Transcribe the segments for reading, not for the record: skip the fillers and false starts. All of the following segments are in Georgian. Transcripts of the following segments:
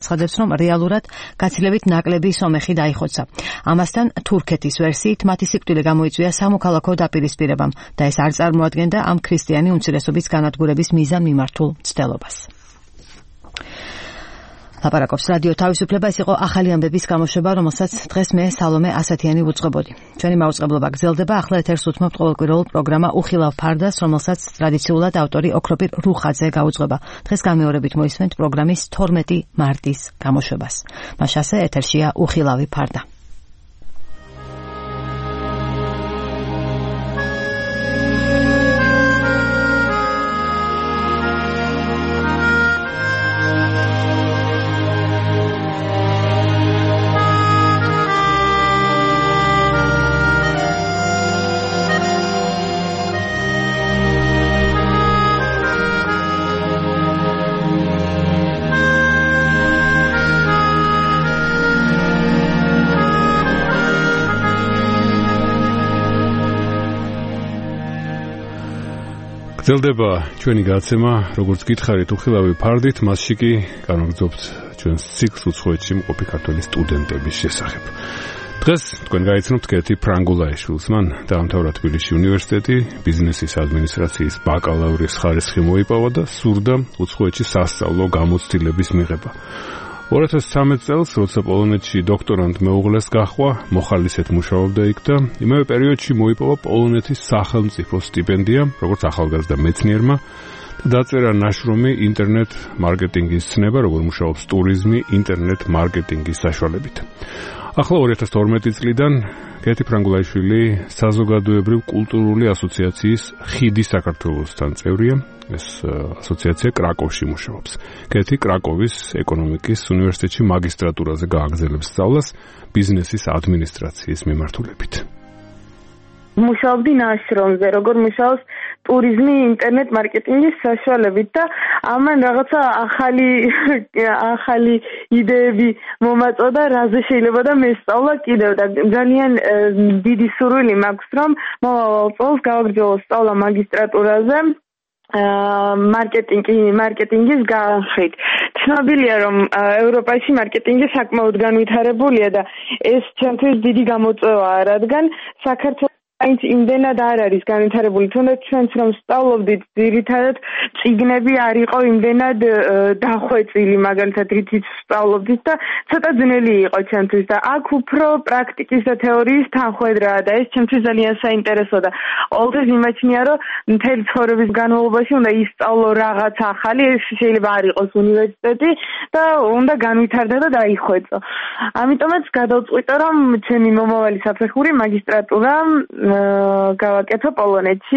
აცხადებს, რომ რეალურად გაცილებით ნაკლები სომეხი დაიხოცა. ამასთან თურქეთის ვერსიით მათი სიკვდილი გამოიწვია სამოქალაქო დაპირისპირებამ და ეს არ წარმოადგენდა ამ ქრისტიანი უმცირესობის განადგურების მიზან მიმართულ მცდელობას. ლაპარაკობს რადიო თავისუფლება, ეს იყო ახალი ამბების გამოშვება, რომელსაც დღეს მე სალომე ასათიანი ვუწყებოდი. ჩვენი მაუწყებლობა გრძელდება, ახლა ეთერს უთმობთ ყოველკვირეულ პროგრამა უხილავ ფარდას, რომელსაც ტრადიციულად ავტორი ოქროპირ რუხაძე გაუძღვება. დღეს გამეორებით მოისმენთ პროგრამის 12 მარტის გამოშვებას. მაშასე ეთერშია უხილავი ფარდა. გრძელდება ჩვენი გაცემა, როგორც გითხარით უხილავი ფარდით, მასში კი განვაგრძობთ ჩვენს ციკლს უცხოეთში მყოფი ქართველი სტუდენტების შესახებ. დღეს თქვენ გაიცნობთ კეთი ფრანგულაიშვილს, მან დაამთავრა თბილისში უნივერსიტეტი, ბიზნესის ადმინისტრაციის ბაკალავრის ხარისხი მოიპოვა და სურდა უცხოეთში სასწავლო გამოცდილების მიღება. 2013 წელს, როცა პოლონეთში დოქტორანტ მეუღლეს გაჰყვა, მოხალისედ მუშაობდა იქ და იმავე პერიოდში მოიპოვა პოლონეთის სახელმწიფო სტიპენდია, როგორც ახალგაზრდა მეცნიერმა და დაწერა ნაშრომი ინტერნეტ მარკეტინგის ცნება, როგორ მუშაობს ტურიზმი ინტერნეტ მარკეტინგის საშუალებით. ახლა 2012 წლიდან კეთი ფრანგულაიშვილი საზოგადოებრივ კულტურული ასოციაციის ხიდი საქართველოსთან წევრია. ეს ასოციაცია კრაკოვში მუშაობს. კეთი კრაკოვის ეკონომიკის უნივერსიტეტში მაგისტრატურაზე გააგრძელებს სწავლას ბიზნესის ადმინისტრაციის მიმართულებით. მუშაობდი ნაშრომზე, როგორ მუშაობს ტურიზმი ინტერნეტ მარკეტინგის საშუალებით და ამან რაღაცა ახალი იდეები მომაწოდა, რაზე შეიძლება და მესწავლა კიდევ და ძალიან დიდი სურვილი მაქვს, რომ მომავალ წელს გავაგრძელო სწავლა მაგისტრატურაზე მარკეტინგის განხრით. ცნობილია, რომ ევროპაში მარკეტინგი საკმაოდ განვითარებულია და ეს ჩვენთვის დიდი გამოწვევაა, რადგან საქართველოს აინც იმდენად არ არის განვითარებული, თუნდაც ჩვენც რომ სწავლობდით, ძირითადად წიგნები არ იყო იმდენად დახვეწილი, მაგალითად რითიც სწავლობდით და ცოტა ძნელი იყო ჩვენთვის და აქ უფრო პრაქტიკის და თეორიის თანხვედრაა და ეს ჩვენთვის ძალიან საინტერესო და ყოველთვის იმაჩნია, რომ მთელი ცხოვრების განმავლობაში უნდა ისწავლო რაღაც ახალი, ეს შეიძლება არ იყოს უნივერსიტეტი და უნდა განვითარდა და დაიხვეწო. ამიტომაც გადავწყვიტე, რომ ჩემი მომავალი საფეხური მაგისტრატურა გავაკეთო პოლონეთში,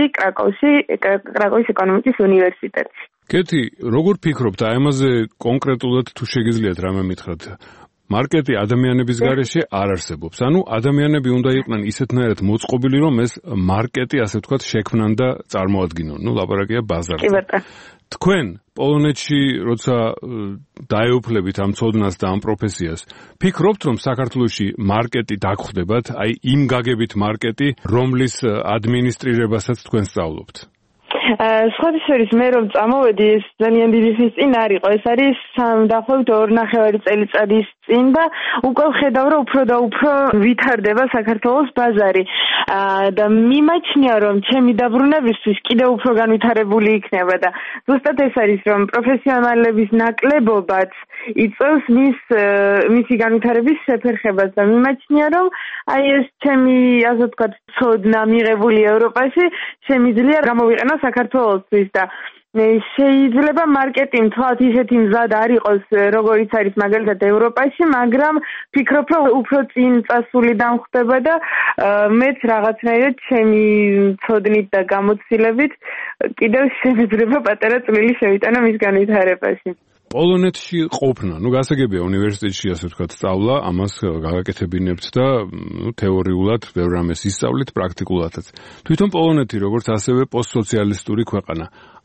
კრაკოვის ეკონომიკის უნივერსიტეტში. კეთი, როგორ ფიქრობთ, აი ამაზე კონკრეტულად თუ შეგიძლიათ რამე მითხრათ? მარკეტი ადამიანების გარეშე არ არსებობს. ანუ ადამიანები უნდა იყვნენ ისეთნაირად მოწყობილი, რომ ეს მარკეტი, ასე ვთქვათ, შექმნან და წარმოადგინონ. ლაპარაკია ბაზარზე. თქვენ პოლონეთში, როცა დაეუფლებით ამ ცოდნას და ამ პროფესიას, ფიქრობთ, რომ საქართველოში მარკეტი დაგხვდებათ, აი იმ გაგებით მარკეტი, რომლის ადმინისტრირებასაც თქვენ სწავლობთ? სხვადასხვა მე რომ წამოვედი, ეს ძალიან დიდი ხნის წინ არ იყო. ეს არის დაახლოებით 2.5 წელიწადის წინ და უკვე ვხედავ, რომ უფრო და უფრო ვითარდება საქართველოს ბაზარი. და მიმაჩნია, რომ ჩემი დაბრუნებისთვის კიდევ უფრო განვითარებული იქნება და ზუსტად ეს არის, რომ პროფესიონალების ნაკლებობაც იწევს მისი განვითარების შეფერხებას და მიმაჩნია, რომ აი ეს ჩემი, ასე ვთქვათ, ცოდნა მიღებული ევროპაში შემიძლია გამოვიყენო საქართველოსთვის და შეიძლება მარკეტინგი თქვათ ისეთი მზად არ იყოს, როგორიც არის მაგალითად ევროპაში, მაგრამ ფიქრობ, რომ უფრო წინ წასული დამხვდება და მეც რაღაცნაირად ჩემი ცოდნით და გამოცდილებით კიდევ შემეძლება პატარა წვლილი შევიტანა მის განვითარებაში. პოლონეთში ყოფნა, გასაგებია უნივერსიტეტში, ასე ვთქვათ, სწავლა, ამას გაგაკეთებინებთ და თეორიულად ბევრ რამეს ისწავლით, პრაქტიკულადაც. თვითონ პოლონეთი, როგორც ასევე პოსტსოციალისტური ქვეყანა,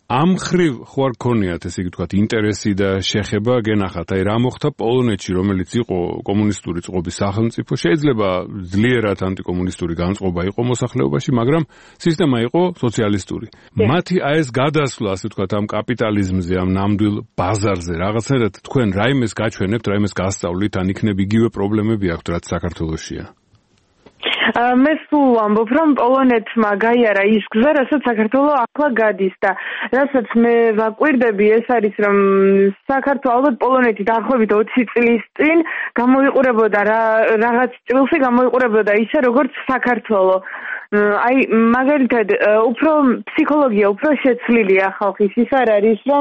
ამ ხრივ ხო არ გქონიათ ესე იგი თქვათ ინტერესი და შეხება გენახათ აი რა მოხდა პოლონეთში რომელიც იყო კომუნისტური წყობის სახელმწიფო შეიძლება ძლიერად ანტიკომუნისტური განწყობა იყო მოსახლეობაში მაგრამ სისტემა იყო სოციალისტური მათი აი ეს გადასვლა ასე ვთქვათ ამ კაპიტალიზმზე ამ ნამდვილ ბაზარზე რაღაცნაირად თქვენ რაიმეს გაჩვენებთ რაიმეს გასწავლით ან იქნებ იგივე პრობლემები აქვთ რაც საქართველოშია მე სულ ვამბობ, რომ პოლონეთმა გაიარა ის გზა, რასაც საქართველო ახლა გადის და რასაც მე ვაკვირდები, ეს არის, რომ საქართველო ალბათ პოლონეთი დაახლოებით 20 წლის წინ გამოიყურებოდა რაღაც წილში გამოიყურებოდა ისე, როგორც საქართველო. აი მაგალითად უფრო ფსიქოლოგია უფრო შეცვლილია ხალხის ის არ არის რომ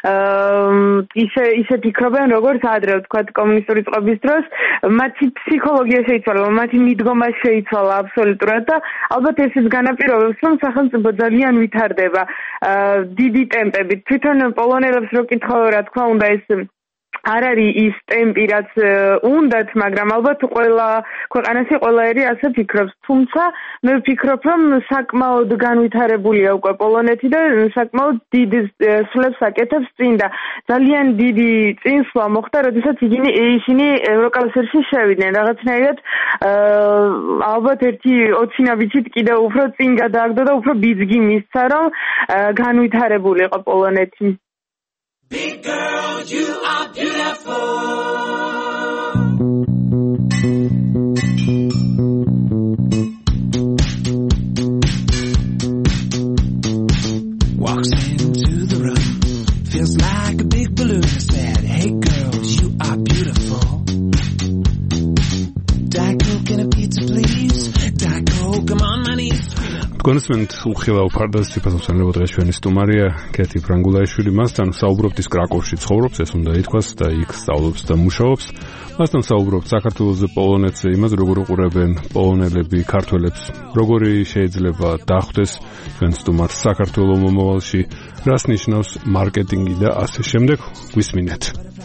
ისე ფიქრობენ როგორც ადრე ვთქვათ კომუნისტური წყობის დროს მათი ფსიქოლოგია შეიცვალა მათი მიდგომა შეიცვალა აბსოლუტურად და ალბათ ესეც განაპირობებს რომ სახელმწიფო ძალიან ვითარდება დიდი ტემპებით თვითონ პოლონელებს რო კითხავ რა თქმა უნდა ეს არ არის ის ტემპი რაც უნდათ მაგრამ ალბათ ყველა ქვეყანაში ყველაერი ასე ფიქრობს თუმცა მე ვფიქრობ რომ საკმაოდ განვითარებულია უკვე პოლონეთი და საკმაოდ დიდ სვლებს აკეთებს წინ და ძალიან დიდი წინსვლა მოხდა როდესაც ისინი ევროკავშირში შევიდნენ რაღაცნაირად ალბათ ერთი 20 ნაბიჯით კიდევ უფრო წინ გადააგდო და უფრო ბიძგი მისცა რომ განვითარებულიყო პოლონეთი Big girl, you are beautiful. Walks into the room, feels like a big balloon. Said, hey girls, you are beautiful. Diet Coke and a pizza, please. Diet Coke, come on, my knees. კონსმენტ უხილავ ფარდას ციფასოსანლებო დღეს ჩვენი სტუმარია კეთი ფრანგულაიშვილი მასთან საუბრობთ ის კრაკოვში ცხოვრობს ეს უნდა ითქვას და იქ სწავლობს და მუშაობს მასთან საუბრობთ საქართველოზე პოლონეთზე იმას როგორ უყურებენ პოლონელები ქართველებს როგორი შეიძლება დახვდეს ჩვენ სტუმარს საქართველოს მომავალში რას ნიშნავს მარკეტინგი და ასე შემდეგ გვისმინეთ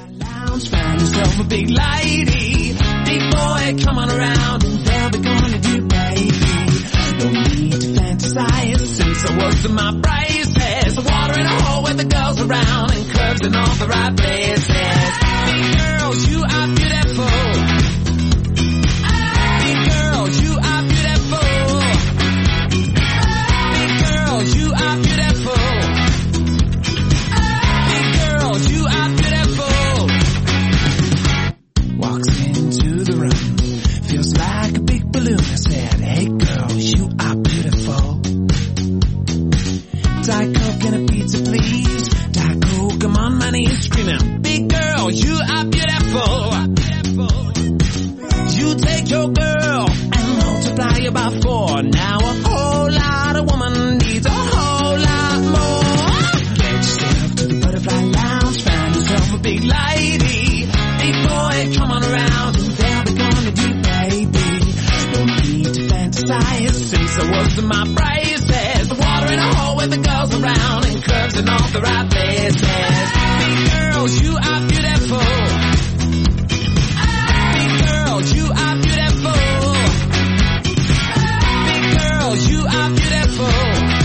Big boy, come on around and they'll be gonna do baby Don't need to fantasize since I was in my braces Water in a hole with the girls around and curves in all the right places Big girls, you are beautiful Big girls, you are beautiful Big girls, you are beautiful Big girls, you are beautiful Walks into the room Feels like a big balloon I said, hey girls, you are beautiful Diet Coke and a pizza, please Diet Coke, I'm on my knees screaming Big girl, you are beautiful You take your girl and multiply it by 4 Now a whole lot of woman needs a whole lot more Get yourself to the butterfly lounge Find yourself a big lady Big boy, come on around and they'll be gonna do baby Don't need to fantasize since I was in my braces Water in a hole with the girls around and curves in all the right places Big girls, you are beautiful Big girls, you are beautiful Big girls, you are beautiful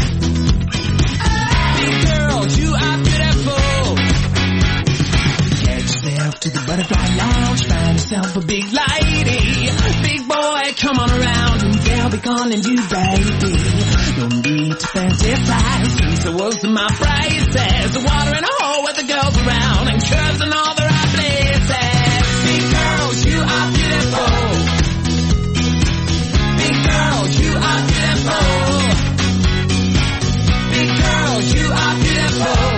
Big girls, you are beautiful Get yourself to the butterfly lounge Find yourself a big lady Big boy, come on around and they'll be calling you baby Don't need to fantasize since I was in my braces Water in a hole with the girls around and curves in all the right places Big girls, you are beautiful Big girls, you are beautiful Big girls, you are beautiful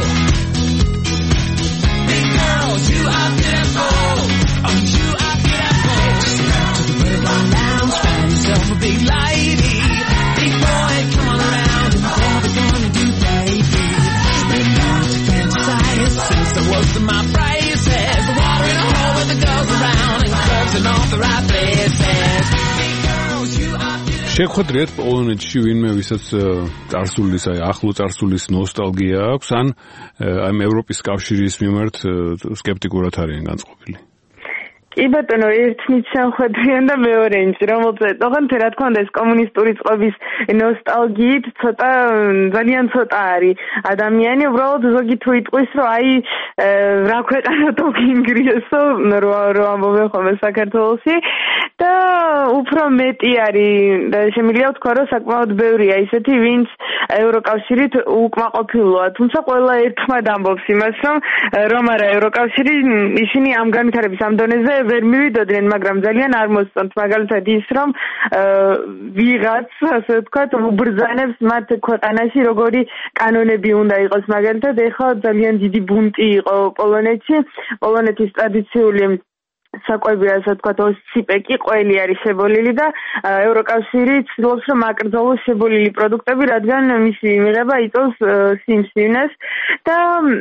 Big girls, you are beautiful Oh, you are beautiful To the butterfly lounge, find yourself a big lady Big boy, come on around and they'll be gonna do baby They need to fantasize since I was in my braces Water in a hole with the girls around and curves in all the right places Big girls, you are beautiful შეგხვედრიათ პოლონეთში ვინმე ვისაც წარსულის აი ახლო წარსულის ნოსტალგია აქვს ან ამ ევროპის კავშირის მიმართ სკეპტიკურად არიან განწყობილი კი ბატონო, ერთნით შემოხვედრიან და მეორე ინჭი, რომელზეც ოღონდ რა თქმა უნდა ეს კომუნისტური წყობის ნოსტალგიით ცოტა ძალიან ცოტა არის ადამიანი, უბრალოდ ზოგი თუ იტყვის, რომ აი რა ქვეყანა თუ გინგრიესო, რო ამბობენ ხოლმე საქართველოში და უფრო მეტი არის და შემიძლია ვთქვა, რომ საკმაოდ ბევრია ისეთი, ვინც ევროკავშირით უკმაყოფილოა, თუმცა ყველა ერთხმად ამბობს იმას, რომ არა ევროკავშირი ისინი ამ განვითარების ამ დონეზე ვერ მივიდოდნენ, მაგრამ ძალიან არ მოსწონთ მაგალითად ის, რომ ვიღაც, ასე ვთქვათ, უბრძანებს მათ ქვეყანაში როგორი კანონები უნდა იყოს. მაგალითად, ეხლა ძალიან დიდი ბუნტი იყო პოლონეთში, პოლონეთის ტრადიციული საკვები, ასე ვთქვათ, ოსციპეკი ყველი არის შებოლილი და ევროკავშირი ცდილობს, რომ აკრძალოს შებოლილი პროდუქტები, რადგან მისი მიღება იწვევს სიმსივნეს და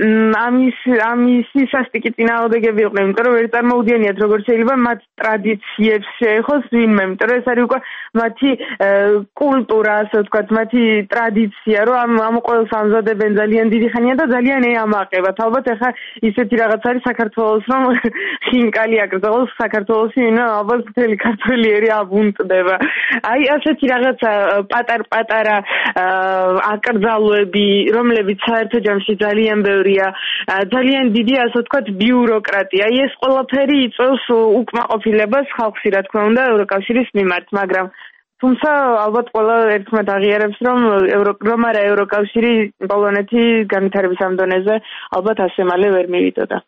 ამისი სასტიკი წინააღმდეგები იყვნენ, იმიტომ რომ ვერ წარმოუდგენიათ, როგორ შეიძლება მათ ტრადიციებს შეეხოს ვინმე, იმიტომ რომ ეს არის უკვე მათი კულტურა, ასე ვთქვათ, მათი ტრადიცია, რომ ამ ყველს ამზადებენ ძალიან დიდი ხანია და ძალიან ეამაყებათ. ალბათ ეხლა ისეთი რაღაც არის საქართველოს, რომ ხინკალი აკრძალოს საქართველოში, ალბათ მთელი ქართველიერი აბუნტდება. აი ასეთი რაღაცა პატარ-პატარა აკრძალვები, რომლებიც საერთო ჯამში ძალიან ბევრია, ძალიან დიდი, ასე ვთქვათ, ბიუროკრატია. აი ეს ყველაფერი იწვევს უკმაყოფილებას ხალხში, რა თქმა უნდა, ევროკავშირის მიმართ, მაგრამ თუმცა ალბათ ყველა ერთხმად აღიარებს, რომ არა ევროკავშირი პოლონეთის განვითარების ამ დონეზე ალბათ ასე მალე ვერ მივიდოდა.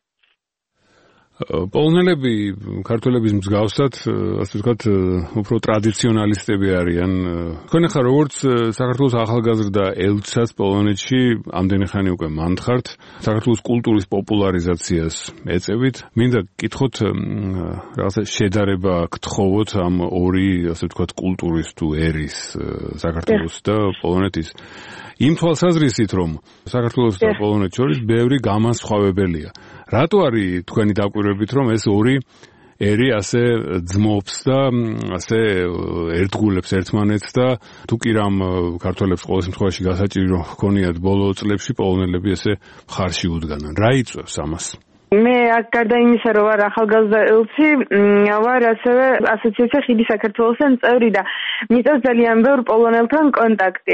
პოლონელები ქართველების მსგავსად, ასე ვთქვათ, უფრო ტრადიციონალისტები არიან. თქვენ ახლა როგორც საქართველოს ახალგაზრდა ელჩსაც პოლონეთში ამდენი ხანი უკვე მანდხართ, საქართველოს კულტურის პოპულარიზაციას ეწევით. მინდა გკითხოთ, რაღაცა შედარება გთხოვოთ ამ ორი, ასე ვთქვათ, კულტურის თუ ერის, საქართველოს და პოლონეთის. იმ თვალსაზრისით, რომ საქართველოს და პოლონეთს შორის ბევრი განსხვავებელია. რატო არის თქვენი დაკვირვებით, რომ ეს ორი ერი ასე ძმობს და ასე ერთგულებს ერთმანეთს და თუ კი რამ ქართველებს ყოველ შემთხვევაში გასაჭირო ჰქონიათ ბოლო წლებში პოლონელები ესე მხარში უდგანან. რა იწვევს ამას? მე აქ გარდა იმისა, რომ ვარ ახალგაზრდა ელჩი, ვარ ასევე ასოციაცია ხიდი საქართველოსთან წევრი და მიწევს ძალიან ბევრ პოლონელთან კონტაქტი.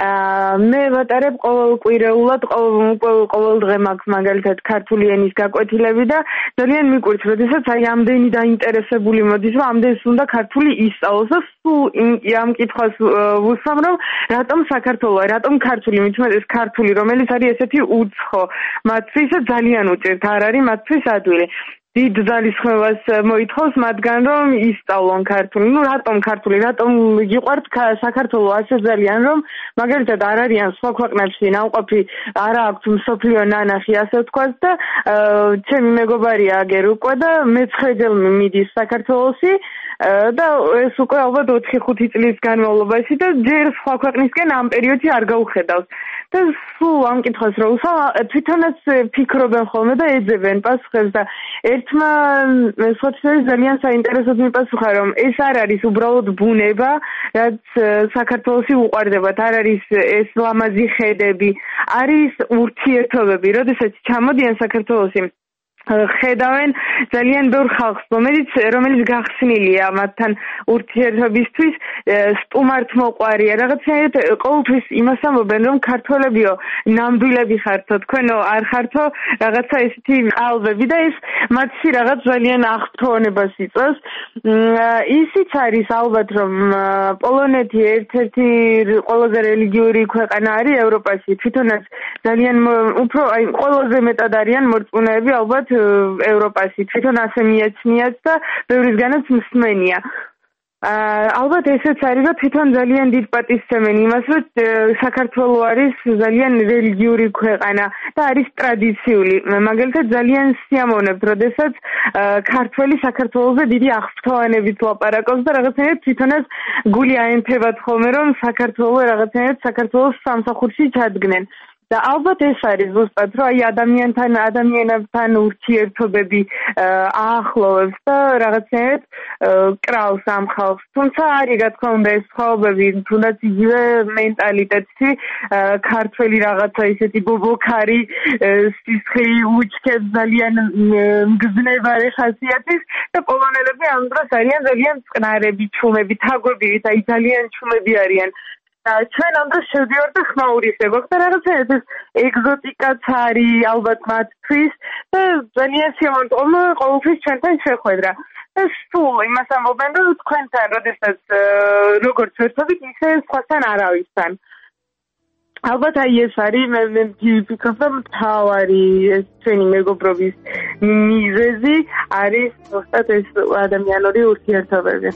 მე ვატარებ ყოველკვირეულად, ყოველ დღე მაქვს მაგალითად ქართული ენის გაკვეთილები და ძალიან მიყვარს, როდესაც აი ამდენი დაინტერესებული მოდის, რომ ამდენს უნდა ქართული ისწავლოს და სულ ამ კითხვას ვუსვამ, რომ რატომ საქართველო, რატომ ქართული, მით უმეტეს ქართული, რომელიც არის ესეთი უცხო, მათთვის ძალიან უჭირთ, არ არის მათთვის ადვილი. დიდ ძალისხმევას მოითხოვს მათგან, რომ ისწავლონ ქართული. რატომ ქართული, რატომ გიყვართ საქართველო ასე ძალიან, რომ მაგალითად არ არიან სხვა ქვეყნებში ნამყოფი, არ აქვს მსოფლიო ნანახი, ასე ვთქვათ და ჩემი მეგობარია აგერ უკვე და მე-9 მიდის საქართველოში და ეს უკვე ალბათ 4-5 წლის განმავლობაში და ჯერ სხვა ქვეყნისკენ ამ პერიოდში არ გაუხედავს. და სულ ამ კითხვას რო უსვამ, თვითონაც ფიქრობენ ხოლმე და ეძებენ პასუხებს და ერთმა სოციალისტ ძალიან საინტერესოდ მიპასუხა, რომ ეს არ არის უბრალოდ ბუნება, რაც საქართველოში უყვარდებათ, არ არის ეს ლამაზი ხედები, არის ურთიერთობები, როდესაც ჩამოდიან საქართველოში ხედავენ ძალიან ბევრ ხალხს, რომელიც გახსნილია მათთან ურთიერთობისთვის, სტუმართმოყვარია, რაღაცნაირად ყოველთვის იმას ამბობენ, რომ ქართველებიო ნამდვილები ხართო, თქვენო არ ხართო რაღაცა ესეთი ყალბები და ეს მათში რაღაც ძალიან აღფრთოვანებას იწვევს. ისიც არის ალბათ, რომ პოლონეთი ერთ-ერთი ყველაზე რელიგიური ქვეყანა არის ევროპაში, თვითონაც ძალიან უფრო აი ყველაზე მეტად არიან მორწმუნეები ალბათ ევროპაში, თვითონ ასე მიაჩნიათ და ბევრისგანაც მსმენია. ალბათ ესეც არის, რომ თვითონ ძალიან დიდ პატივსცემენ იმას, რომ საქართველო არის ძალიან რელიგიური ქვეყანა და არის ტრადიციული. მაგალითად ძალიან სიამოვნებთ, როდესაც ქართველი საქართველოზე დიდი აღფრთოვანებით ლაპარაკობს და რაღაცნაირად თვითონაც გული აემთებათ ხოლმე, რომ საქართველო რაღაცნაირად საქართველოს სამსახურში ჩადგნენ. და ალბათ ეს არის ზუსტად, რომ აი ადამიანებთან ურთიერთობები აახლოვებს და რაღაცნაირად კრავს ამ ხალხს. თუმცა არის რა თქმა უნდა ეს სხვაობები, თუნდაც იგივე მენტალიტეტი, ქართველი რაღაცა ისეთი ბობოქარი, სისხლი უჩქებს ძალიან მგზნებარე ხასიათის და პოლონელები ამ დროს არიან ძალიან წყნარები, ჩუმები, თაგვები და ძალიან ჩუმები არიან. ჩვენ ამ დროს შევდივართ და ხმაურისებობ და რაღაცა ეს ეგზოტიკაც არის ალბათ მათთვის და ძალიან სიამოვნებაა ყოველთვის ჩვენთან შეხვედრა. სულ იმას ამბობენ, რომ თქვენთან როდესაც როგორც ვერთობით, ისე სხვასთან არავისთან. ალბათ აი ეს არის მე ვფიქრობ, რომ მთავარი ეს ჩვენი მეგობრობის მიზეზი არის ზუსტად ეს ადამიანური ურთიერთობები.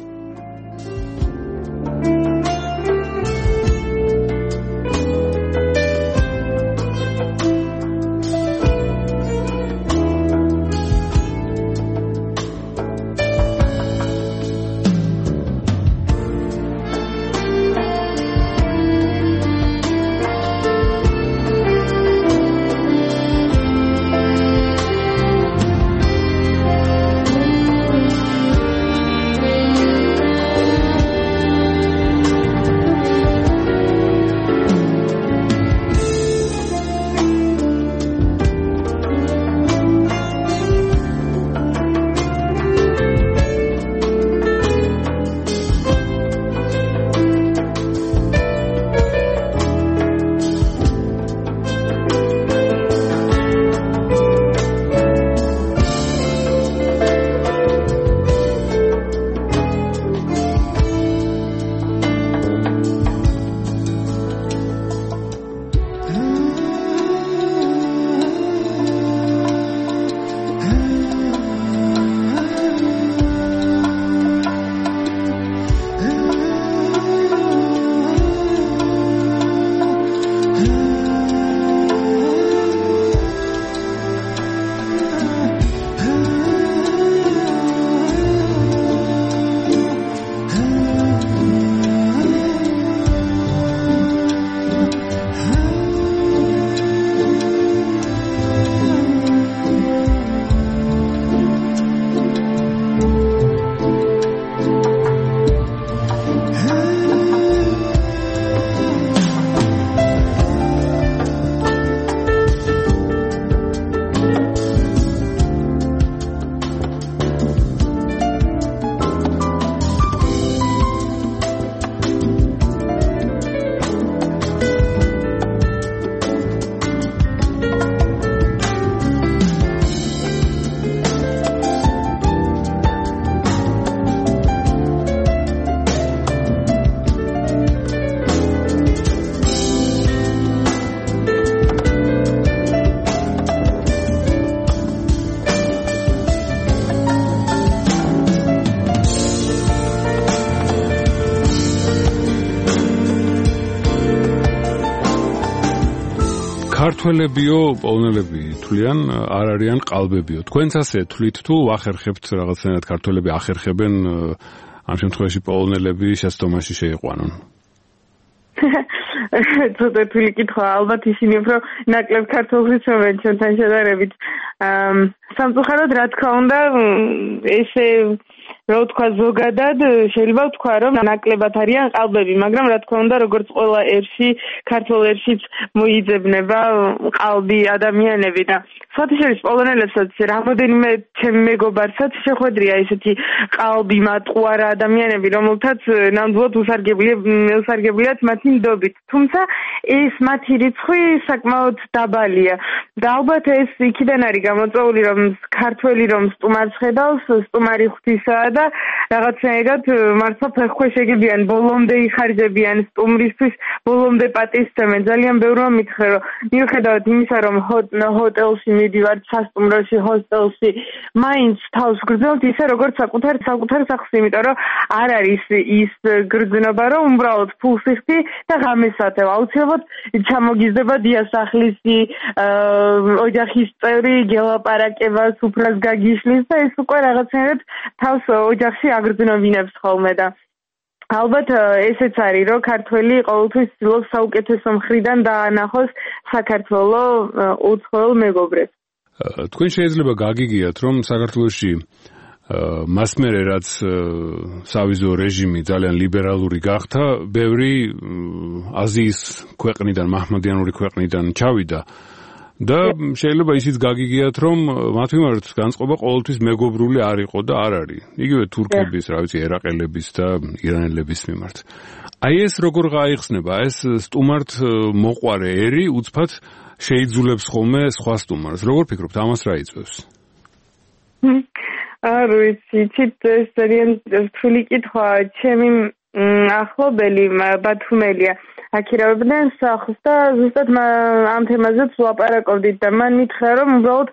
ქართველებიო, პოლონელები თვლიან, არ არიან ყალბებიო. თქვენც ასე თვლით თუ ახერხებთ რაღაცნაირად ქართველები ახერხებენ ამ შემთხვევაში პოლონელები შეცდომაში შეიყვანონ? ცოტა თვლი კითხვა, ალბათ ისინი უფრო ნაკლებ ქართულს იცნობენ ჩვენთან შედარებით. სამწუხაროდ რა თქმა უნდა, ესე რა ვთქვა ზოგადად შეიძლება ვთქვა რომ ნაკლებად არიან ყალბები, მაგრამ რა თქმა უნდა როგორც ყველა ერში, ქართულ ერშიც მოიძებნება ყალბი ადამიანები და სხვათაშორის პოლონელებსაც რამოდენიმე ჩემი მეგობარსაც შეხვედრია ესეთი ყალბი მატყუარა ადამიანები, რომელთაც ნამდვილად უსარგებლიათ მათი ნდობით. თუმცა ეს მათი რიცხვი საკმაოდ დაბალია და ალბათ ეს იქიდან არის გამოწვეული რომ ქართველი რომ სტუმარს ხედავს, სტუმარი ღვთისაა და რაღაცნაირად მართლა ფეხქვეშ ეგებიან, ბოლომდე იხარჯებიან სტუმრისთვის, ბოლომდე პატივსცემენ. ძალიან ბევრმა მითხრა რომ მიუხედავად იმისა რომ ჰოტელში მიდივართ, სასტუმროში, ჰოსტელში, მაინც თავს გრძნობთ ისე როგორც საკუთარ სახლს, იმიტომ რომ არ არის ის გრძნობა რომ უბრალოდ ფულს იხდი და ღამეს ათევ. აუცილებლად ჩამოგიზდება დიასახლისი, ოჯახის წევრი გელაპარაკება, სუფრას გაგიშლის და ეს უკვე რაღაცნაირად თავს ოჯახში აგრძნობინებს ხოლმე და ალბათ ესეც არის რომ ქართველი ყოველთვის ცდილობს საუკეთესო მხრიდან დაანახოს საქართველოს უცხოელ მეგობრებს. თქვენ შეიძლება გაგიგიათ რომ საქართველოში მას მერე რაც სავიზო რეჟიმი ძალიან ლიბერალური გახდა, ბევრი აზიის ქვეყნიდან, მაჰმადიანური ქვეყნიდან ჩავიდა და შეიძლება ისიც გაგიგიათ, რომ მათ მიმართ განწყობა ყოველთვის მეგობრული არ იყო და არ არის. იგივე თურქების, რა ვიცი, ერაყელების და ირანელების მიმართ. აი ეს როგორ გაიხსნება, ეს სტუმართ მოყვარე ერი უცბად შეიძულებს ხოლმე სხვა სტუმარს. როგორ ფიქრობთ, ამას რა იწვევს? არ ვიცი, ეს ძალიან რთული კითხვა. ჩემი ახლობელი ბათუმელია. აქირავებდნენ სახლს და ზუსტად ამ თემაზეც ვლაპარაკობდით და მან მითხრა, რომ უბრალოდ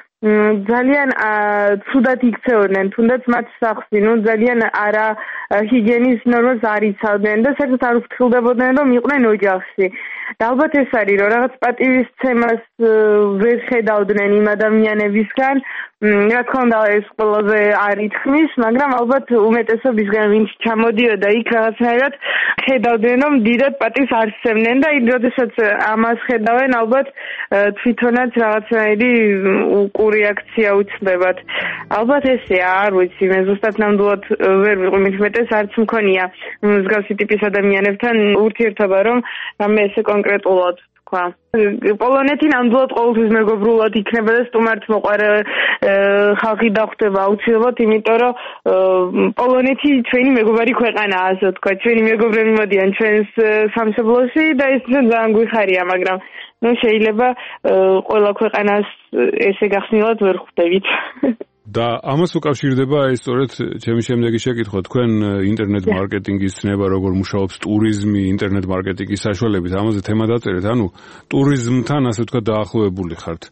ძალიან ცუდად იქცეოდნენ, თუნდაც მათ სახლში, ძალიან არა ჰიგიენის ნორმას არ იცავდნენ და საერთოდ არ უფრთხილდებოდნენ, რომ იყვნენ ოჯახში. და ალბათ ეს არის, რომ რაღაც პატივისცემას ვერ ხედავდნენ იმ ადამიანებისგან. რა თქმა უნდა, ეს ყველაზე არ ითქმის, მაგრამ ალბათ უმეტესობისგან ვინც ჩამოდიოდა იქ რაღაცნაირად ხედავდნენ, რომ დიდად პატივს არ სცემდნენ და როდესაც ამას ხედავენ, ალბათ თვითონაც რაღაცნაირი უკურიაქცია უცდებათ. ალბათ ესეა, არ ვიცი, მე ზუსტად ნამდვილად ვერ ვიყო, მეტეს არც მქონია მსგავსი ტიპის ადამიანებთან ურთიერთობა, რომ რამე ესე კონკრეტულად თქვა. პოლონეთი ნამდვილად ყოველთვის მეგობრულად იქნება და სტუმართ მოყვარე ხალხი დახვდება აუცილებლად, იმიტომ რომ პოლონეთი ჩვენი მეგობარი ქვეყანაა, ასე ვთქვა. ჩვენი მეგობრები მოდიან ჩვენს სამშობლოში და ეს ძალიან გვიხარია, მაგრამ შეიძლება ყველა ქვეყანას ესე გახსნილად ვერ ხვდებით. და ამას უკავშირდება ეს სწორედ ჩემი შემდეგი შეკითხვა, თქვენ ინტერნეტ მარკეტინგის ცნება, როგორ მუშაობს ტურიზმი, ინტერნეტ მარკეტინგის საშუალებით, ამაზე თემა დაწერეთ, ანუ ტურიზმთან ასე ვთქვათ დაახლოებული ხართ.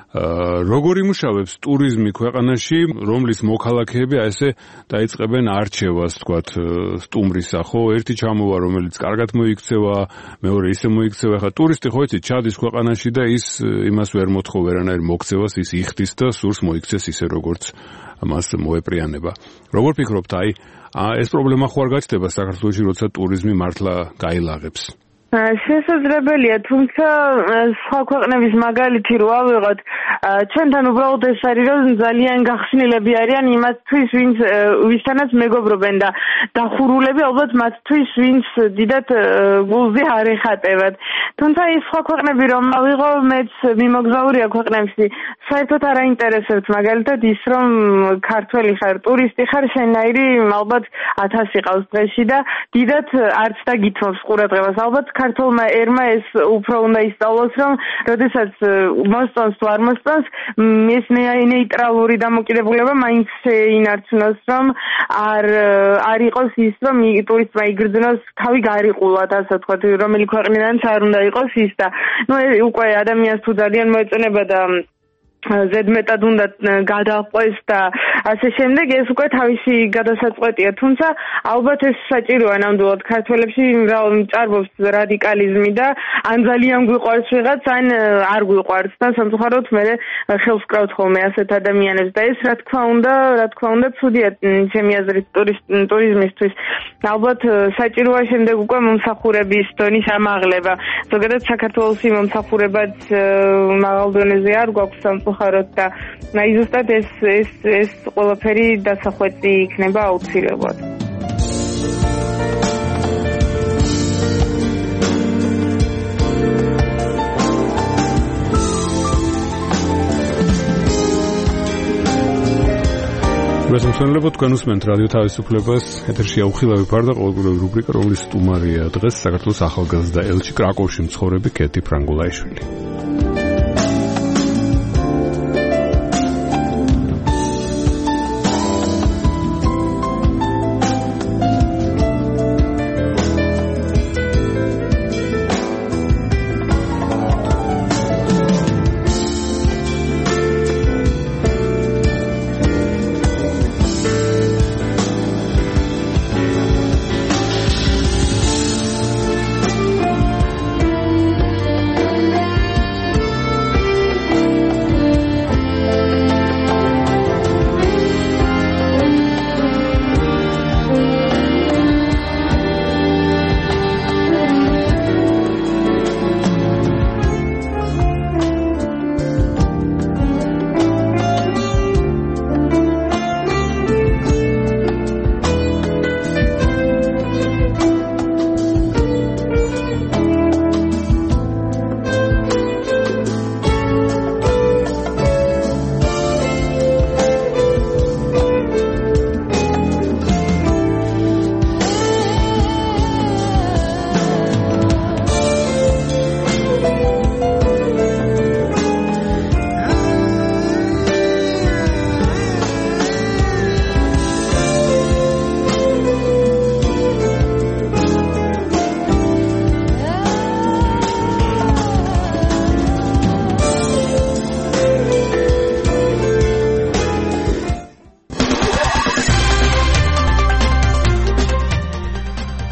როგორ იმუშავებს ტურიზმი ქვეყანაში, რომლის მოქალაქეები ესე დაიწყებენ არჩევას, ვთქვათ, სტუმრისა, ხო, ერთი ჩამოვა, რომელიც კარგად მოიქცევა, მეორე ისე მოიქცევა, ხა ტურისტი ხო იცით, ჩადის ქვეყანაში და ის იმას ვერ მოთხოვ ვერანაირ მოქცევას, ის იხდის და სურს მოიქცეს ისე როგორც მას მოეპრიანება. როგორ ფიქრობთ, ეს პრობლემა ხო არ გაჩნდება საქართველოში, როცა ტურიზმი მართლა გაილაღებს? შესაძლებელია, თუმცა სხვა ქვეყნების მაგალითი რო ავიღოთ, ჩვენთან უბრალოდ ეს არის, რომ ძალიან გახსნილები არიან იმათთვის, ვისთანაც მეგობრობენ და დახურულები ალბათ მათთვის, ვინც დიდად გულზე არ ეხატებათ. თუმცა ის სხვა ქვეყნები რომ ავიღო, მეც მიმოგზაურია ქვეყნებში, საერთოდ არ აინტერესებთ მაგალითად ის, რომ ქართველი ხარ, ტურისტი ხარ, შენაირი ალბათ 1000 ყავს დღეში და დიდად არც დაგითმობს ყურადღებას. ალბათ ქართულმა ერმა ეს უფრო უნდა ისწავლოს, რომ როდესაც მოსწონს თუ არ მოსწონს, ეს ნეიტრალური დამოკიდებულება მაინც შეინარჩუნოს, რომ არ იყოს ის, რომ ტურისტმა იგრძნოს თავი გარიყულად, ასე ვთქვათ, რომელი ქვეყნიდანაც არ უნდა იყოს ის და უკვე ადამიანს თუ ძალიან მოეწონება და ზედმეტად უნდა გადაყვეს და ასე შემდეგ, ეს უკვე თავისი გადასაწყვეტია. თუმცა ალბათ ეს საჭიროა ნამდვილად ქართველებში ჭარბობს რადიკალიზმი და ან ძალიან გვიყვარს ვიღაც, ან არ გვიყვარს და სამწუხაროდ მე ხელს ვკრავთ ხოლმე ასეთ ადამიანებს და ეს რა თქმა უნდა ცუდია ჩემი აზრით ტურიზმისთვის. ალბათ საჭიროა შემდეგ უკვე მომსახურების დონის ამაღლება. ზოგადად საქართველოსი მომსახურებაც მაღალ დონეზე არ გვაქვს სამწუხაროდ და ზუსტად ეს ყველაფერი დასახვეწი იქნება აუცილებლად. მოსმენლებო, თქვენ უსმენთ რადიო თავისუფლებას, ეთერშია უხილავი ფარდა, ყოველკვირეული რუბრიკა, რომლის სტუმარია დღეს საქართველოს ახალგაზრდა ელჩი კრაკოვში მცხოვრები კეთი ფრანგულაიშვილი.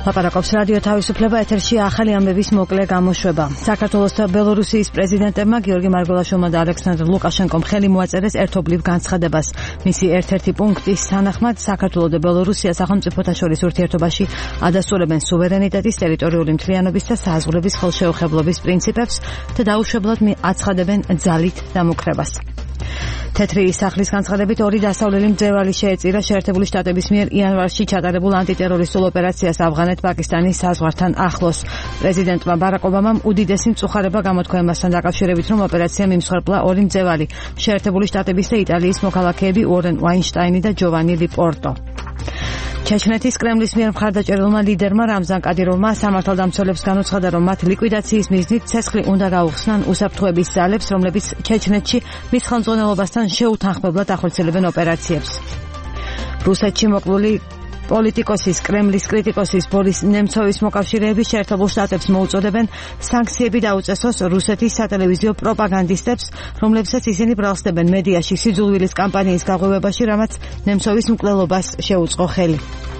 ლაპარაკობს რადიო თავისუფლება, ეთერში ახალი ამბების მოკლე გამოშვება. საქართველოს და ბელორუსიის პრეზიდენტებმა გიორგი მარგველაშვილმა და ალექსანდრ ლუკაშენკომ ხელი მოაწერეს ერთობლივ განცხადებას. მისი ერთ-ერთი პუნქტის თანახმად საქართველო და ბელორუსია სახელმწიფოთა შორის ურთიერთობაში ადასტურებენ სუვერენიტეტის, ტერიტორიული მთლიანობის და საზღვრების ხელშეუხებლობის პრინციპებს და დაუშვებლად აცხადებენ ძალით დამოკრებას. თეთრი სახლის განცხადებით ორი დასავლელი მძევალი შეეწირა შეერთებული შტატების მიერ იანვარში ჩატარებულ ანტიტერორისტულ ოპერაციას ავღანეთ-პაკისტანის საზღვართან ახლოს. პრეზიდენტმა ბარაკ ობამამ უდიდესი მწუხარება გამოთქვა იმასთან დაკავშირებით, რომ ოპერაცია მიმსხვერპლა ორი მძევალი შეერთებული შტატების და იტალიის მოქალაქეები უორენ ვაინშტაინი და ჯოვანი ლიპორტო. ჩეჩნეთის კრემლის მიერ მხარდაჭერილმა ლიდერმა რამზან კადიროვმა სამართალდამცველებს განუცხადა, რომ მათ ლიკვიდაციის მიზნით ცეცხლი უნდა გაუხსნან უსაფრთხოების ძალებს, რომლებიც ჩეჩნეთში მის ხელმძღვანელობასთან შეუთანხმებლად ახორციელებენ ოპერაციებს. რუსეთში მოკლული პოლიტიკოსის, კრემლის კრიტიკოსის ბორის ნემცოვის მოკავშირეები შეერთებულ შტატებს მოუწოდებენ სანქციები დაუწესოს რუსეთის სატელევიზიო პროპაგანდისტებს, რომლებსაც ისინი ბრალსდებენ მედიაში სიძულვილის კამპანიის გაღვივებაში, რამაც ნემცოვის მკვლელობას შეუწყო ხელი.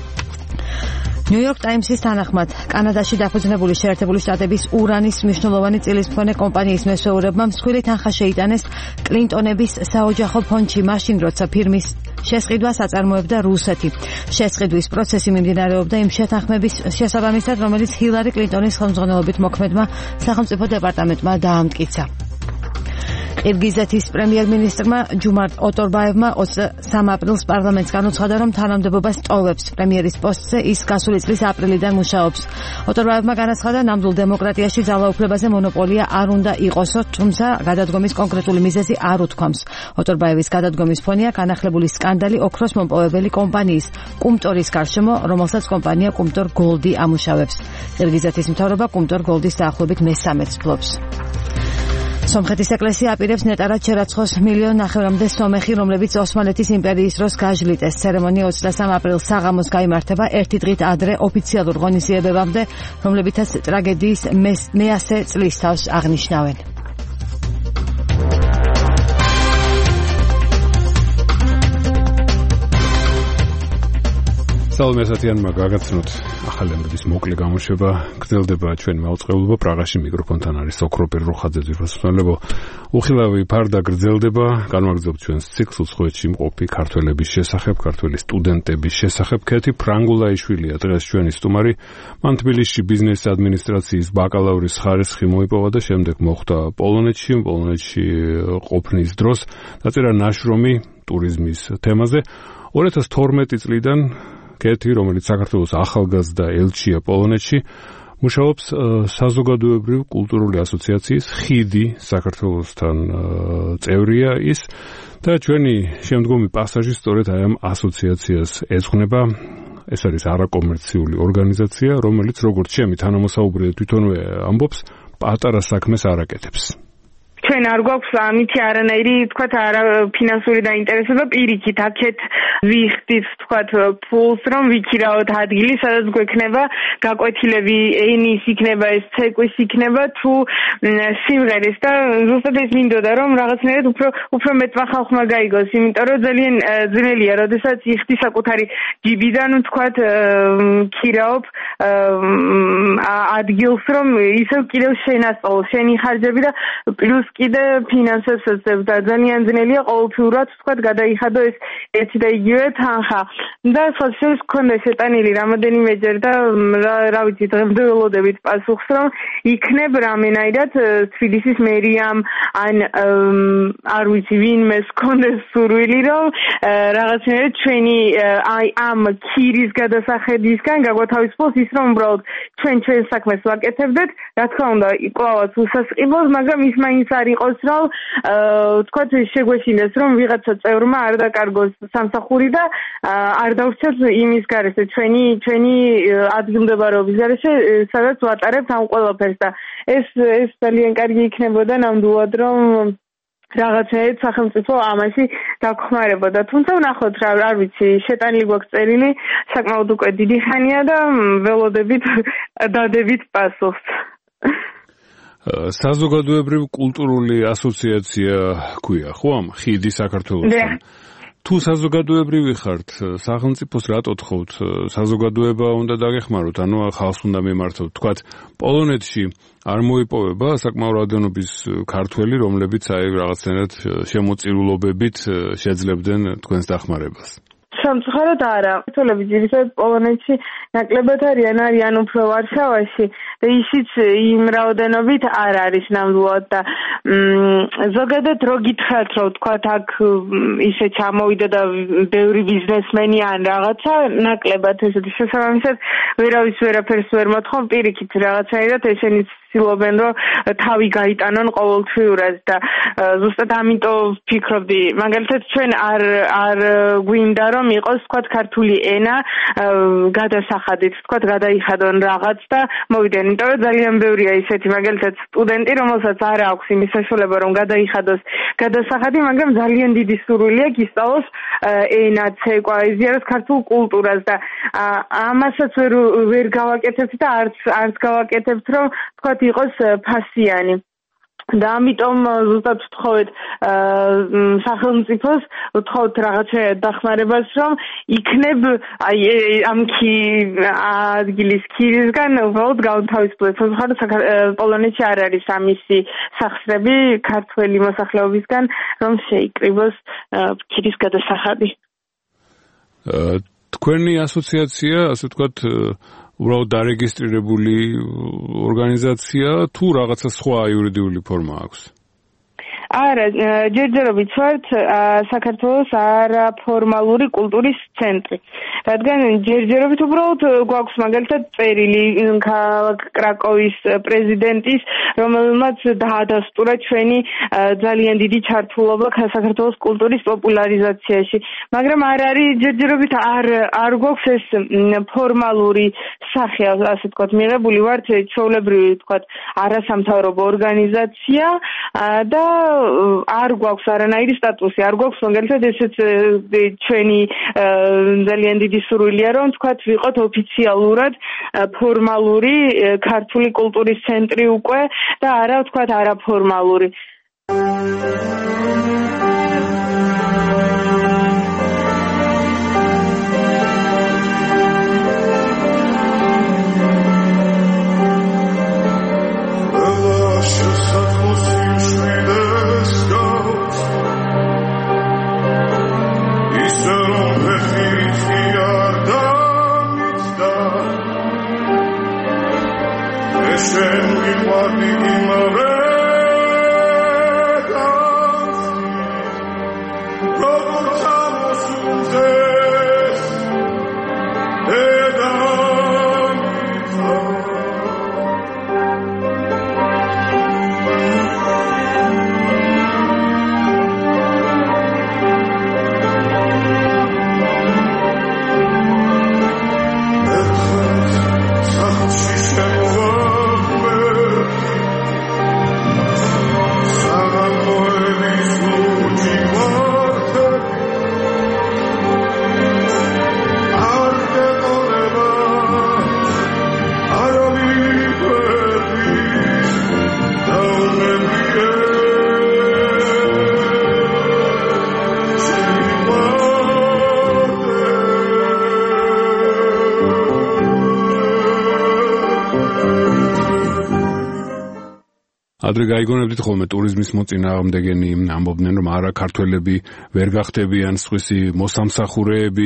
ნიუ-იორკ ტაიმსის თანახმად, კანადაში დაფუძნებული შეერთებული შტატების ურანის მნიშვნელოვანი წილისმქონე კომპანიის მესვეურებმა მსხვილი თანხა შეიტანეს კლინტონების საოჯახო ფონდში, მაშინ როცა ფირმის შესყიდვას აწარმოებდა რუსეთი. შესყიდვის პროცესი მიმდინარეობდა იმ შეთანხმების შესაბამისად, რომელიც ჰილარი კლინტონის ხელმძღვანელობით მოქმედმა სახელმწიფო დეპარტამენტმა დაამტკიცა. ყირგიზეთის პრემიერ-მინისტრმა ჯუმართ ოტორბაევმა 23 აპრილს პარლამენტს განუცხადა, რომ თანამდებობას ტოვებს. პრემიერის პოსტზე ის გასული წლის აპრილიდან მუშაობს. ოტორბაევმა განაცხადა, ნამდვილ დემოკრატიაში ძალაუფლებაზე მონოპოლია არ უნდა იყოსო, თუმცა გადადგომის კონკრეტული მიზეზი არ უთქვამს. ოტორბაევის გადადგომის ფონია განახლებული სკანდალი ოქროს მომპოვებელი კომპანიის კუმტორის გარშემო, რომელსაც კომპანია კუმტორ გოლდი ამუშავებს. ყირგიზეთის მთავრობა კუმტორ გოლდის დაახლოებით მე-13-ს ფლობს. სომხეთის ეკლესია აპირებს ნეტარად შერაცხოს 1.5 მილიონამდე სომეხი, რომლებიც ოსმალეთის იმპერიის დროს გაჟლიტეს. ცერემონია 23 აპრილს საღამოს გაიმართება, ერთი დღით ადრე ოფიციალურ ღონისძიებებამდე, რომლებითაც ტრაგედიის მე-100 წლის თავს აღნიშნავენ. სალომე ასათიანმა გაგაცნოთ ახალი ამბების მოკლე გამოშვება. გრძელდება ჩვენი მაუწყებლობა. პრაღაში მიკროფონთან არის ოქროპირ რუხაძე. ძირფასმსმენელებო, უხილავი ფარდა გრძელდება. განვაგრძობთ ჩვენს ციკლს უცხოეთში მყოფი ქართველების შესახებ, ქართველი სტუდენტების შესახებ. ქეთი ფრანგულაიშვილია დღეს ჩვენი სტუმარი. მან თბილისში ბიზნეს ადმინისტრაციის ბაკალავრის ხარისხი მოიპოვა და შემდეგ მოხვდა პოლონეთში ყოფნის დროს დაწერა ნაშრომი ტურიზმის თემაზე. 2012 წლიდან ქეთი, რომელიც საქართველოს ახალგაზრდა ელჩია პოლონეთში, მუშაობს საზოგადოებრივ კულტურული ასოციაციის ხიდი საქართველოსთან წევრია ის და ჩვენი შემდგომი პასაჟი სწორედ აი ამ ასოციაციას ეძღვნება. ეს არის არაკომერციული ორგანიზაცია, რომელიც როგორც ჩემი თანამოსაუბრე თვითონვე ამბობს, პატარა საქმეს არ აკეთებს. ჩვენ არ გვაქვს ამითი არანაირი, თქვათ, ფინანსური დაინტერესება, პირიქით აქეთ ვიხდით, თქვათ, ფულს, რომ ვიქირავოთ ადგილი, სადაც გვექნება გაკვეთილები, ენის იქნება, ეს ცეკვის იქნება, თუ სიმღერის და ზუსტად ეს მინდოდა, რომ რაღაცნაირად უფრო მეტმა ხალხმა გაიგოს, იმიტომ რომ ძალიან ძნელია, როდესაც იხდი საკუთარი ჯიბიდან, თქვათ, ქირაობ ადგილს, რომ ისევ კიდევ შენასწავლო, შენი ხარჯები და პლუს კიდე ფინანსებს ეძებ და ძალიან ძნელია ყოველთვიურად თქვათ გადაიხადო ეს ერთი და იგივე თანხა და სოციალს ქონდა შეტანილი რამოდენიმეჯერ და რა ვიცი დღემდე ველოდებით პასუხს რომ იქნებ რამენაირად თბილისის მერიამ ან არ ვიცი ვინმეს ქონდეს სურვილი რომ რაღაცნაირად ჩვენი აი ამ ქირის გადასახედისგან გაგვათავისუფლოს ის რომ უბრალოდ ჩვენ საქმეს ვაკეთებდეთ რა თქმა უნდა კვლავაც უსასყიდლოს მაგრამ ის მაინც არ იყოს რომ თქვათ შეგვეშინდეს რომ ვიღაცა წევრმა არ დაკარგოს სამსახური და არ დავრჩათ იმის გარეშე ჩვენი ადგილმდებარეობის გარეშე სადაც ვატარებთ ამ ყველაფერს და ეს ძალიან კარგი იქნებოდა ნამდვილად რომ რაღაცნაირად სახელმწიფო ამაში დაგხმარებოდა. თუმცა ვნახოთ რა, არ ვიცი, შეტანილი გვაქვს წერილი, საკმაოდ უკვე დიდი ხანია და ველოდებით დადებით პასუხს. საზოგადოებრივ კულტურული ასოციაცია ქვია, ხო ამ ხიდი საქართველოსთან? თუ საზოგადოებრივი ხართ, სახელმწიფოს რატო თხოვთ? საზოგადოება უნდა დაგეხმაროთ, ანუ ხალხს უნდა მიმართოთ. თქვათ, პოლონეთში არ მოიპოვება საკმაო რაოდენობის ქართველი, რომლებიც აი რაღაცნაირად შემოწირულობებით შეძლებდნენ თქვენს დახმარებას. სამწუხაროდ არა. ქართველები ძირითადად პოლონეთში ნაკლებად არიან უფრო ვარშავაში და ისიც იმ რაოდენობით არ არის ნამდვილად და ზოგადად რო გითხრათ, რომ თქვათ აქ ისე ჩამოვიდა და ბევრი ბიზნესმენი ან რაღაცა ნაკლებად ესეთი შესაბამისად ვერავის ვერაფერს ვერ მოთხოვ, პირიქით რაღაცაირად ესენი ცდილობენ რომ თავი გაიტანონ ყოველთვიურად და ზუსტად ამიტომ ვფიქრობდი, მაგალითად ჩვენ არ გვინდა რომ იყოს თქვათ ქართული ენა გადასახადით, თქვათ გადაიხადონ რაღაც და მოვიდნენ, იმიტომ რომ ძალიან ბევრია ისეთი მაგალითად სტუდენტი, რომელსაც არ აქვს იმის საშუალება რომ გადაიხადოს გადასახადი, მაგრამ ძალიან დიდი სურვილი აქვს ისწავლოს ენა, ცეკვა, იზიაროს ქართულ კულტურას და ამასაც ვერ გავაკეთებთ და არც გავაკეთებთ რომ თქვათ იყოს ფასიანი. და ამიტომ ზუსტად ვთხოვეთ სახელმწიფოს, ვთხოვთ რაღაცა დახმარებას, რომ იქნებ აი ამ ადგილის ქირისგან უბრალოდ გაუთავისუფლდეს. საქართველოს პოლონეთში არ არის ამისი სახსრები ქართველი მოსახლეობისგან, რომ შეიკრიბოს ქირის გადასახადი. თქვენი ასოციაცია, ასე ვთქვათ, უბრალოდ დარეგისტრირებული ორგანიზაცია თუ რაღაცა სხვა იურიდიული ფორმა აქვს? არა, ჯერჯერობით ვართ საქართველოს არაფორმალური კულტურის ცენტრი. რადგან ჯერჯერობით უბრალოდ გვაქვს მაგალითად წერილი ქალაქ კრაკოვის პრეზიდენტის, რომელმაც დაადასტურა ჩვენი ძალიან დიდი ჩართულობა საქართველოს კულტურის პოპულარიზაციაში. მაგრამ არ არის ჯერჯერობით არ გვაქვს ეს ფორმალური სახე, ასე ვთქვათ, მიღებული ვართ ჩვეულებრივი, ვთქვათ, არასამთავრობო ორგანიზაცია და არ გვაქვს არანაირი სტატუსი, არ გვაქვს მაგალითად ესეც ჩვენი ძალიან დიდი სურვილია რომ თქვათ ვიყოთ ოფიციალურად ფორმალური ქართული კულტურის ცენტრი უკვე და არა თქვათ არაფორმალური. ადრე გაიგონებდით ხოლმე ტურიზმის მოწინააღმდეგენი ამბობდნენ რომ არა ქართველები ვერ გახდებიან სხვისი მოსამსახურეები,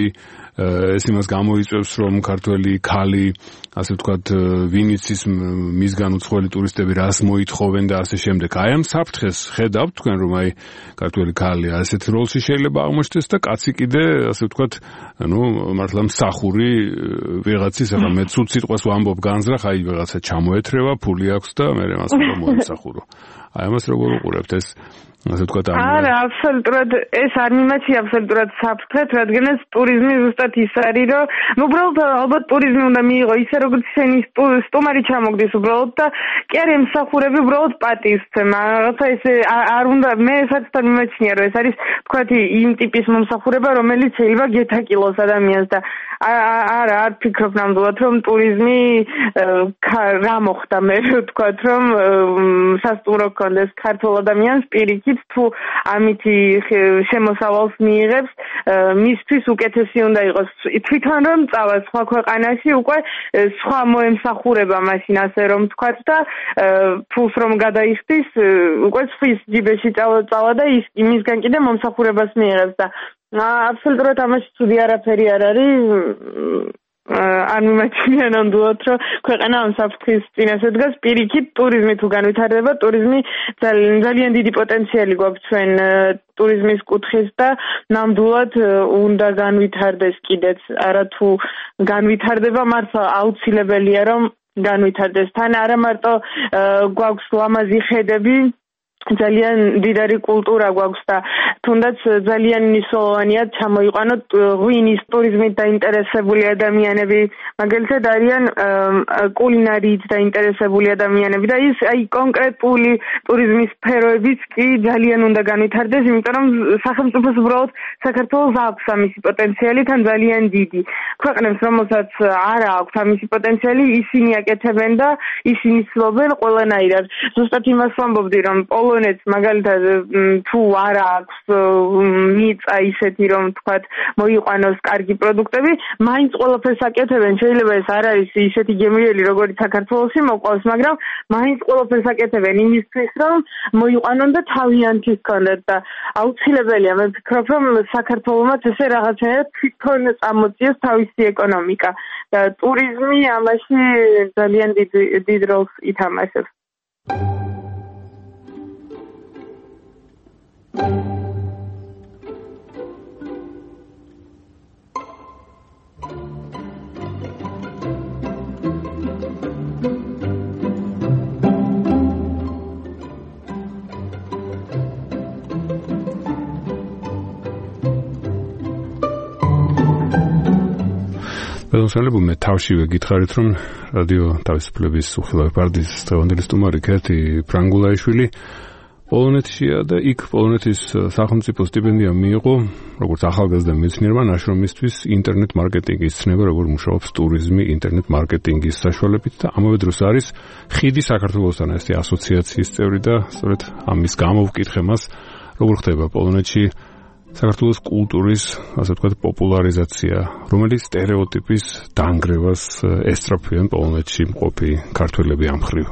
ეს იმას გამოიწვევს რომ ქართველი ქალი, ასე ვთქვათ, ვინიც ის მისგან უცხოელი ტურისტები რას მოითხოვენ და ასე შემდეგ. აი ამ საფრთხეს ხედავთ თქვენ რომ აი ქართველი ქალი ასეთ როლში შეიძლება აღმოჩნდეს და კაცი კიდე ასე ვთქვათ, ანუ მართლა მსახური ვიღაცის, ახლა მე ცუდ სიტყვას ვამბობ განზრახ, აი ვიღაცა ჩამოეთრევა, ფული აქვს და მე მას უნდა მოემსახურო. აი ამას როგორ უყურებთ ეს? ასე ვთქვათ, არა, აბსოლუტურად ეს არ მიმაჩნია აბსოლუტურად საფრთხეთ, რადგან ეს ტურიზმი ზუსტად ის არის, რომ უბრალოდ ალბათ ტურიზმი უნდა მიიღო ისე როგორც შენი სტუმარი ჩამოგდის უბრალოდ და კი არ ემსახურები უბრალოდ პატივცემა. რაღაცა ესე არ უნდა, მე ესაც თან მიმაჩნია, რომ ეს არის ვთქვათ იმ ტიპის მომსახურება, რომელიც შეიძლება გეთაკილოს ადამიანს და არ ფიქრობ ნამდვილად რომ ტურიზმი რა მოხდა მე ვთქვათ რომ სასტუმრო გქონდეს ქართულ ადამიანს პირიქით ვინც თუ ამითი შემოსავალს მიიღებს, მისთვის უკეთესი უნდა იყოს თვითონ რომ წავა სხვა ქვეყანაში, უკვე სხვა მოემსახურება მაშინ ასე რომ ვთქვათ და ფულს რომ გადაიხდის, უკვე სხვის ჯიბეში წავა და იმისგან კიდე მომსახურებას მიიღებს და აბსოლუტურად ამაში ცუდი არაფერი არ არის. არ მიმაჩნია ნამდვილად, რომ ქვეყანა ამ საფრთხის წინაშე დგას. პირიქით, ტურიზმი თუ განვითარდება, ტურიზმი ძალიან დიდი პოტენციალი გვაქვს ჩვენ ტურიზმის კუთხის და ნამდვილად უნდა განვითარდეს კიდეც. არა თუ განვითარდება, მართლა აუცილებელია რომ განვითარდეს. თან არა მარტო გვაქვს ლამაზი ხედები, ძალიან დიდარი კულტურა გვაქვს და თუნდაც ძალიან მნიშვნელოვანია ჩამოიყვანოთ ღვინის ტურიზმით დაინტერესებული ადამიანები, მაგალითად არიან კულინარიით დაინტერესებული ადამიანები და ის კონკრეტული ტურიზმის სფეროებიც კი ძალიან უნდა განვითარდეს, იმიტომ რომ სახელმწიფოს უბრალოდ საქართველოს აქვს ამისი პოტენციალი თან ძალიან დიდი. ქვეყნებს, რომელსაც არ აქვს ამისი პოტენციალი, ისინი აკეთებენ და ისინი ცდილობენ ყველანაირად. ზუსტად იმას ვამბობდი, რომ პოლონეთს მაგალითად თუ არ აქვს მიწა ისეთი რომ თქვათ მოიყვანოს კარგი პროდუქტები, მაინც ყველაფერს აკეთებენ. შეიძლება ეს არ არის ისეთი გემრიელი როგორც საქართველოში მოყავს, მაგრამ მაინც ყველაფერს აკეთებენ იმისთვის რომ მოიყვანონ და თავიანთი ჰქონდეთ და აუცილებელია მე ვფიქრობ რომ საქართველოსაც ესე რაღაცნაირად თვითონ წამოწიოს თავისი ეკონომიკა და ტურიზმი ამაში ძალიან დიდ როლს ითამაშებს. ბედნოსალები მე თავშივე გითხარით რომ რადიო თავისუფლების უხილავი პარტიის დღევანდელი სტუმარი ქეთი ფრანგულაიშვილი პოლონეთშია და იქ პოლონეთის სახელმწიფო სტიპენდია მიიღო როგორც ახალგაზრდა მეცნიერმა ნაშრომისთვის ინტერნეტ მარკეტინგის ცნება, როგორ მუშაობს ტურიზმი ინტერნეტ მარკეტინგის საშუალებით და ამავე დროს არის ხიდი საქართველოსთან ესეთი ასოციაციის წევრი და სწორედ ამის გამო ვკითხე მას, როგორ ხდება პოლონეთში საქართველოს კულტურის, ასე ვთქვათ, პოპულარიზაცია, რომელიც სტერეოტიპის დანგრევას ესწრაფვიან პოლონეთში მყოფი ქართველები ამ მხრივ.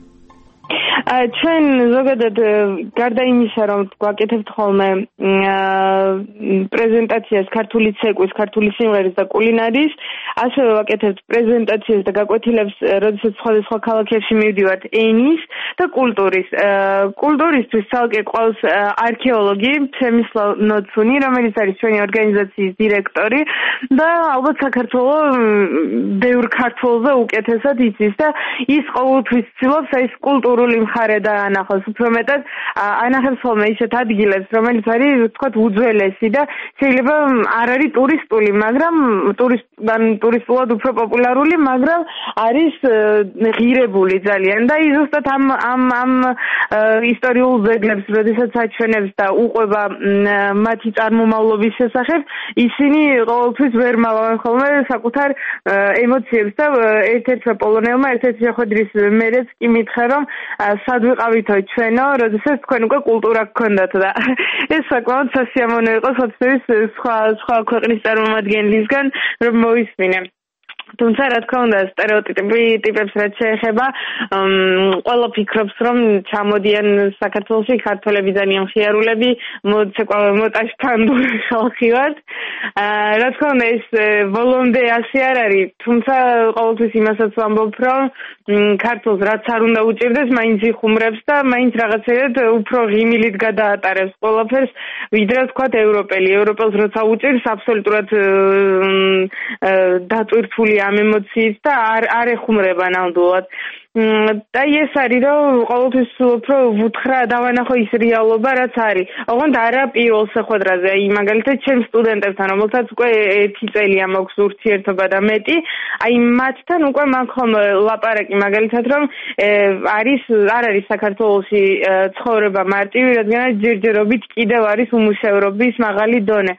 ჩვენ ზოგადად გარდა იმისა, რომ გვაკეთებთ ხოლმე პრეზენტაციას ქართული ცეკვის, ქართული სიმღერის და კულინარიის, ასევე ვაკეთებთ პრეზენტაციას და გაკვეთილებს, როდესაც სხვადასხვა ქალაქებში მივდივართ ენის და კულტურის. კულტურისთვის ცალკე ყავს არქეოლოგი თემისლავ ნოცუნი, რომელიც არის ჩვენი ორგანიზაციის დირექტორი და ალბათ საქართველოს ბევრ ქართველზე უკეთესად იცის და ის ყოველთვის ცდილობს ეს კულტურული მხარე დაანახოს, უფრო მეტად ანახებს ხოლმე ისეთ ადგილებს, რომელიც არის, ვთქვათ, უძველესი და შეიძლება არ არის ტურისტული, მაგრამ ტურისტულად უფრო პოპულარული, მაგრამ არის ღირებული ძალიან და ის ზუსტად ამ ისტორიულ ძეგლებს, როდესაც აჩვენებს და უყვება მათი წარმომავლობის შესახებ, ისინი ყოველთვის ვერ მალავენ ხოლმე საკუთარ ემოციებს და ერთ-ერთმა პოლონელმა ერთ-ერთი შეხვედრის მერეც კი მითხრა, რომ სად ვიყავითო ჩვენო, როდესაც თქვენ უკვე კულტურა გქონდათ და ეს საკმაოდ სასიამოვნო იყო სოციალის სხვა ქვეყნის წარმომადგენლისგან, რომ მოვისმინე. თუმცა რა თქმა უნდა სტერეოტიპებს რაც შეეხება ყველა ფიქრობს რომ ჩამოდიან საქართველოში ქართველები ძალიან ხიარულები მოტაშთანდური ხალხი ვართ რა თქმა უნდა ეს ბოლომდე ასე არ არის თუმცა ყოველთვის იმასაც ვამბობ რომ ქართულს რაც არ უნდა უჭირდეს მაინც იხუმრებს და მაინც რაღაცეად უფრო ღიმილით გადაატარებს ყველაფერს ვიდრე ვთქვათ ევროპელს როცა უჭირს აბსოლუტურად დატვირთული ამ ემოციით და არ ეხუმრება ნამდვილად. და ეს არის რომ ყოველთვის უფრო ვუთხრა დავანახო ის რეალობა რაც არის. ოღონდ არა პირველ შეხვედრაზე, აი მაგალითად ჩემ სტუდენტებთან, რომელთაც უკვე 1 წელია მაქვს ურთიერთობა და მეტი, აი მათთან უკვე მაქვს ხომ ლაპარაკი მაგალითად რომ არ არის საქართველოში ცხოვრება მარტივი, რადგან ჯერჯერობით კიდევ არის უმუშევრობის მაღალი დონე.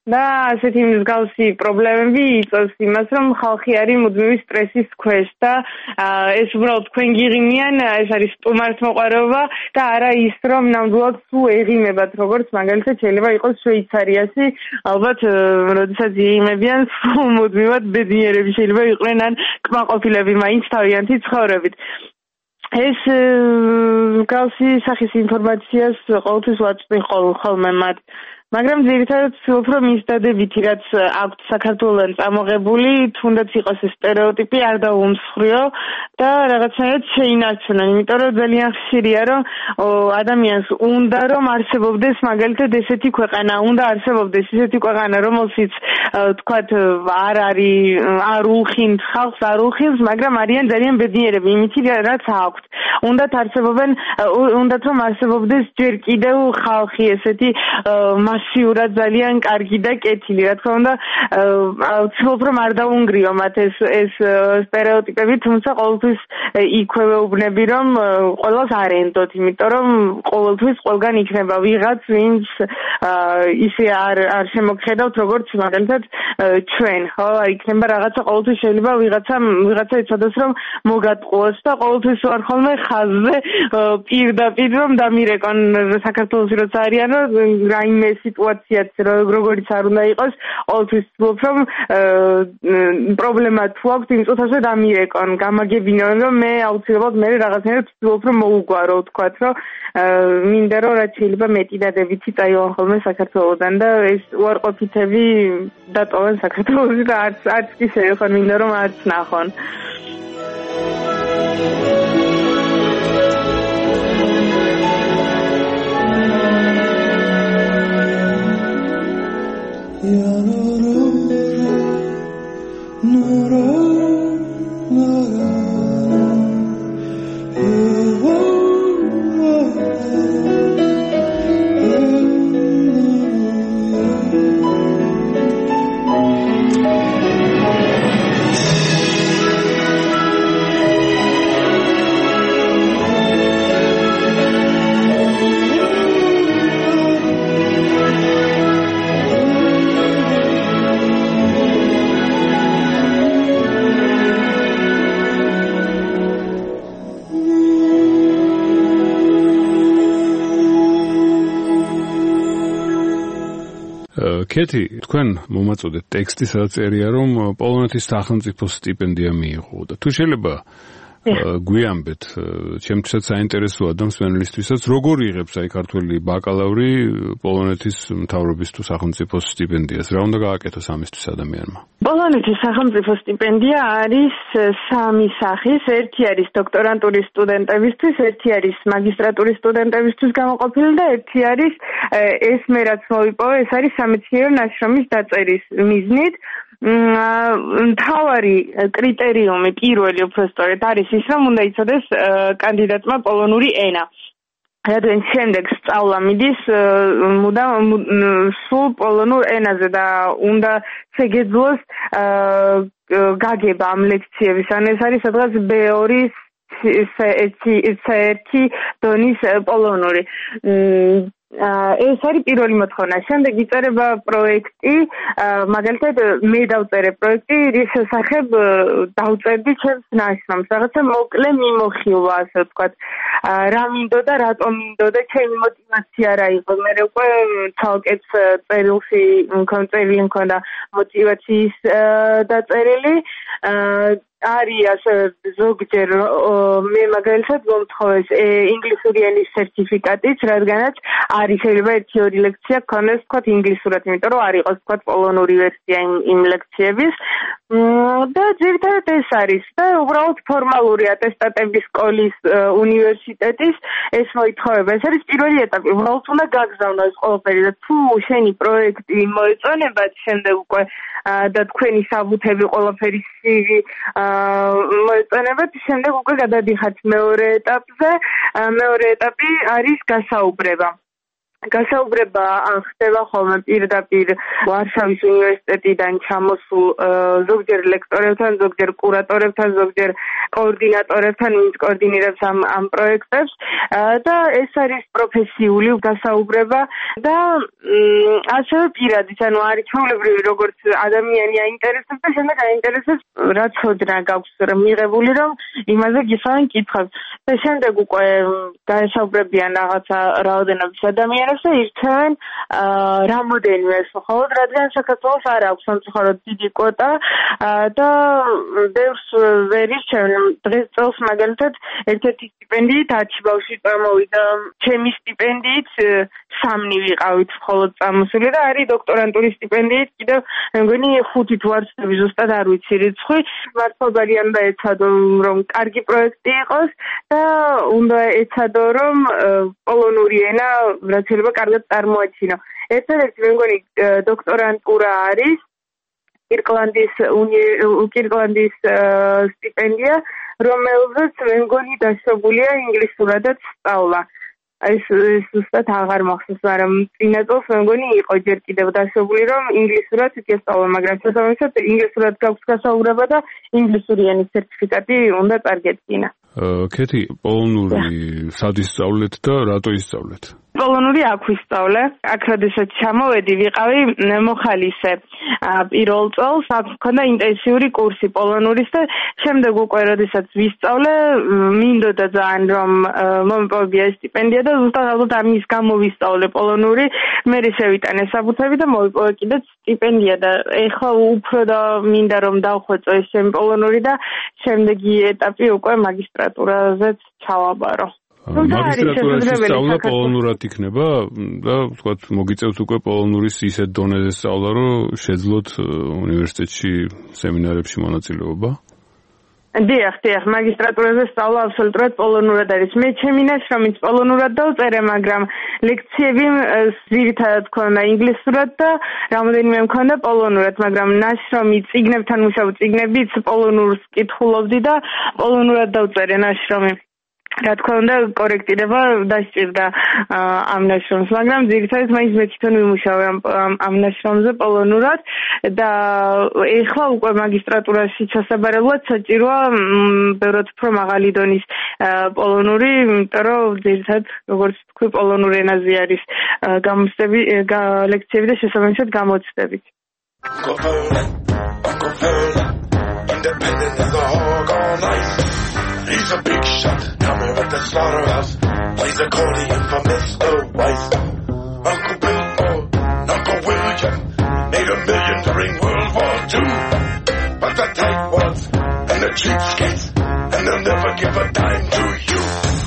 და ასეთი მსგავსი პრობლემები იწვევს იმას, რომ ხალხი არის მუდმივი სტრესის ქვეშ და ეს უბრალოდ თქვენ გიღიმიან, ეს არის სტუმართმოყვარეობა და არა ის, რომ ნამდვილად სულ ეღიმებათ, როგორც მაგალითად შეიძლება იყოს შვეიცარიაში, ალბათ, როდესაც იღიმებიან, სულ მუდმივად ბედნიერები შეიძლება იყვნენ ან კმაყოფილები მაინც თავიანთი ცხოვრებით. ეს მსგავსი სახის ინფორმაციას ყოველთვის ვაწვდი ხოლმე მათ. მაგრამ ძირითადად ვცდილობ, რომ ის დადებითი, რაც აქვთ საქართველოსთან წამოღებული, თუნდაც იყოს ეს სტერეოტიპი, არ დაუმსხვრიო და რაღაცნაირად შეინარჩუნონ, იმიტომ რომ ძალიან ხშირია, რომ ადამიანს უნდა, რომ არსებობდეს მაგალითად ესეთი ქვეყანა, უნდა არსებობდეს ესეთი ქვეყანა, რომელშიც თქვათ არ არის, არ უხინთ ხალხს, არ უხილს, მაგრამ არიან ძალიან ბედნიერები, იმით რაც აქვთ. უნდათ რომ არსებობდეს ჯერ კიდევ ხალხი ესეთი მასიურად ძალიან კარგი და კეთილი. რა თქმა უნდა, ვცდილობ რომ არ დაუნგრიო მათ ეს სტერეოტიპები, თუმცა ყოველთვის იქვე უბნები, რომ ყველას არ ენდოთ, იმიტომ რომ ყოველთვის ყველგან იქნება ვიღაც, ვინც ისე არ შემოგხედავთ, როგორც მაგალითად ჩვენ, ხო? იქნება რაღაცა, ყოველთვის შეიძლება ვიღაცა იცოდეს, რომ მოგატყუოს და ყოველთვის ვარ ხოლმე ხაზზე პირდაპირ რომ დამირეკონ საქართველოსი როცა არიანო რაიმე სიტუაციაც როგორიც არ უნდა იყოს, ყოველთვის ვცდილობ, რომ პრობლემა თუ აქვს, იმ წუთაზე დამირეკონ, გამაგებინონ, რომ მე აუცილებლად მე რაღაცნაირად ვცდილობ, რომ მოუგვარო, ვთქვათ, რომ მინდა რომ რაც შეიძლება მეტი დადებითი წაივალ ხოლმე საქართველოსთან და ეს უარყოფითები დატოვენ საქართველოში და არც კი შეეხონ, მინდა რომ არც ნახონ. კეთი, თქვენ მომაწოდეთ ტექსტი, სადაც წერია, რომ პოლონეთის სახელმწიფო სტიპენდია მიიღო და თუ შეიძლება გვიამბეთ, ჩემთვისაც საინტერესოა და მსმენელისთვისაც, როგორ იღებს აი ქართველი ბაკალავრი პოლონეთის მთავრობის თუ სახელმწიფო სტიპენდიას? რა უნდა გააკეთოს ამისთვის ადამიანმა? პოლონეთის სახელმწიფო სტიპენდია არის სამი სახის, ერთი არის დოქტორანტურის სტუდენტებისთვის, ერთი არის მაგისტრატურის სტუდენტებისთვის გამოყოფილი და ერთი არის ეს მე რაც მოვიპოვე, ეს არის სამეცნიერო ნაშრომის დაწერის მიზნით. მთავარი კრიტერიუმი პირველი უბრალოდ არის ის, რომ უნდა იცოდეს კანდიდატმა პოლონური ენა. რადგან შემდეგ სწავლა მიდის სულ პოლონურ ენაზე და უნდა შეგეძლოს გაგება ამ ლექციების. ან ეს არის სადღაც B2 C1 დონის პოლონური. ეს არის პირველი მოთხოვნა. შემდეგ იწერება პროექტი, მაგალითად მე დავწერე პროექტი, რის შესახებ დავწერდი ჩემს ნაშრომს, რაღაცა მოკლე მიმოხილვა, ასე ვთქვათ. რა მინდოდა, რატომ მინდოდა, ჩემი мотиваცია რა იყო. მე უკვე ცალკე წერილში მქონდა мотиваციის დაწერილი. არის ასე ზოგჯერ მე მაგალითად მომთხოვეს ინგლისური ენის სერტიფიკატიც, რადგანაც არის შეიძლება 1-2 ლექცია გქონდეს თქვათ ინგლისურად, იმიტომ რომ არ იყოს თქვათ პოლონური ვერსია იმ ლექციების. და ძირითადად ეს არის და უბრალოდ ფორმალური ატესტატები სკოლის უნივერსიტეტის ეს მოითხოვება. ეს არის პირველი ეტაპი, უბრალოდ უნდა გაგზავნო ეს ყველაფერი და თუ შენი პროექტი მოეწონებათ შემდეგ უკვე და თქვენი საბუთები ყველაფერი CV მოეწონებათ, შემდეგ უკვე გადადიხართ მეორე ეტაპზე. მეორე ეტაპი არის გასაუბრება. გასაუბრება ხდება ხოლმე პირდაპირ ვარშავის უნივერსიტეტიდან ჩამოსულ ზოგჯერ ლექტორებთან, ზოგჯერ კურატორებთან, ზოგჯერ კოორდინატორებთან, ვინც კოორდინირებს ამ პროექტებს და ეს არის პროფესიული გასაუბრება და ასევე პირადიც, ანუ არის ჩვეულებრივი როგორც ადამიანი აინტერესებს და შემდეგ აინტერესებს რა ცოდნა გაქვს მიღებული, რომ იმაზე გიხსოვენ კითხვებს. და შემდეგ უკვე გაესაუბრებიან რაღაცა რაოდენობის ადამიანებს და ირჩევენ რამოდენიმე მხოლოდ, რადგან საქართველოს არ აქვს სამწუხაროდ დიდი კვოტა და ბევრს ვერ ირჩევენ. დღეს წელს მაგალითად ერთ-ერთი სტიპენდიით 10 ბავშვი წამოვიდა, ჩემი სტიპენდიით 3 ვიყავით მხოლოდ წამოსული და არის დოქტორანტურის სტიპენდიით კიდევ მე მგონი 5 თუ არ ვცდები ზუსტად არ ვიცი რიცხვი. მართლობარი უნდა ეცადო რომ კარგი პროექტი იყოს და უნდა ეცადო რომ პოლონური ენა რაც შეიძლება კარგად წარმოაჩინო. ერთადერთი მე მგონი დოქტორანტურა არის კირკლანდის სტიპენდია, რომელზეც მე მგონი დაშვებულია ინგლისურადაც სწავლა. ეს ზუსტად აღარ მახსოვს, მაგრამ წინა წელს მე მგონი იყო ჯერ კიდევ დაშვებული, რომ ინგლისურად გესწავლა, მაგრამ შესაბამისად ინგლისურად გაქვს გასაუბრება და ინგლისური ენის სერტიფიკატი უნდა წარგედგინა. ქეთი, პოლონური სად ისწავლეთ და რატო ისწავლეთ? პოლონური აქ ვისწავლე. აქ როდესაც ჩამოვედი, ვიყავი მოხალისე. პირველ წელს აქ მქონდა ინტენსიური კურსი პოლონურის და შემდეგ უკვე როდესაც ვისწავლე, მინდოდა ძალიან რომ მომეპოვებია სტიპენდია და ზუსტად ალბათ ამის გამო ვისწავლე პოლონური. მე შევიტანე საფუძვები და მოვიპოვე კიდეც სტიპენდია და ეხლა უფრო და მინდა რომ დავხვეწო ეს ჩემი პოლონური და შემდეგი ეტაპი უკვე მაგისტრატურაზეც ჩავაბარო. მაგისტრატურაში სწავლა პოლონურად იქნება და ვთქვათ მოგიწევთ უკვე პოლონურის ისეთ დონეზე სწავლა, რომ შეძლოთ უნივერსიტეტში სემინარებში მონაწილეობა? დიახ, მაგისტრატურაზე სწავლა აბსოლუტურად პოლონურად არის. მე ჩემი ნაშრომიც პოლონურად დავწერე, მაგრამ ლექციები ძირითადად მქონდა ინგლისურად და რამოდენიმე მქონდა პოლონურად, მაგრამ ნაშრომი წიგნებთან მუშაობ წიგნებიც პოლონურს კითხულობდი და პოლონურად დავწერე ნაშრომი. რა თქმა უნდა, კორექტირება დასჭირდა ამ ნაშრომს, მაგრამ ძირითადად მაინც მე თვითონ ვიმუშავე ამ ნაშრომზე პოლონურად და ეხლა უკვე მაგისტრატურაში ჩასაბარებლად საჭიროა ბევრად უფრო მაღალი დონის პოლონური, იმიტომ რომ ძირითადად როგორც თქვი პოლონურ ენაზე არის გამოცდები, ლექციები და შესაბამისად გამოცდები. He's a big shot, coming with the slaughterhouse. Plays accordion for Mr. Weiss. Uncle Bill or Uncle William made $1 million during World War II. But the tightwads and the cheapskates, and they'll never give a dime to you.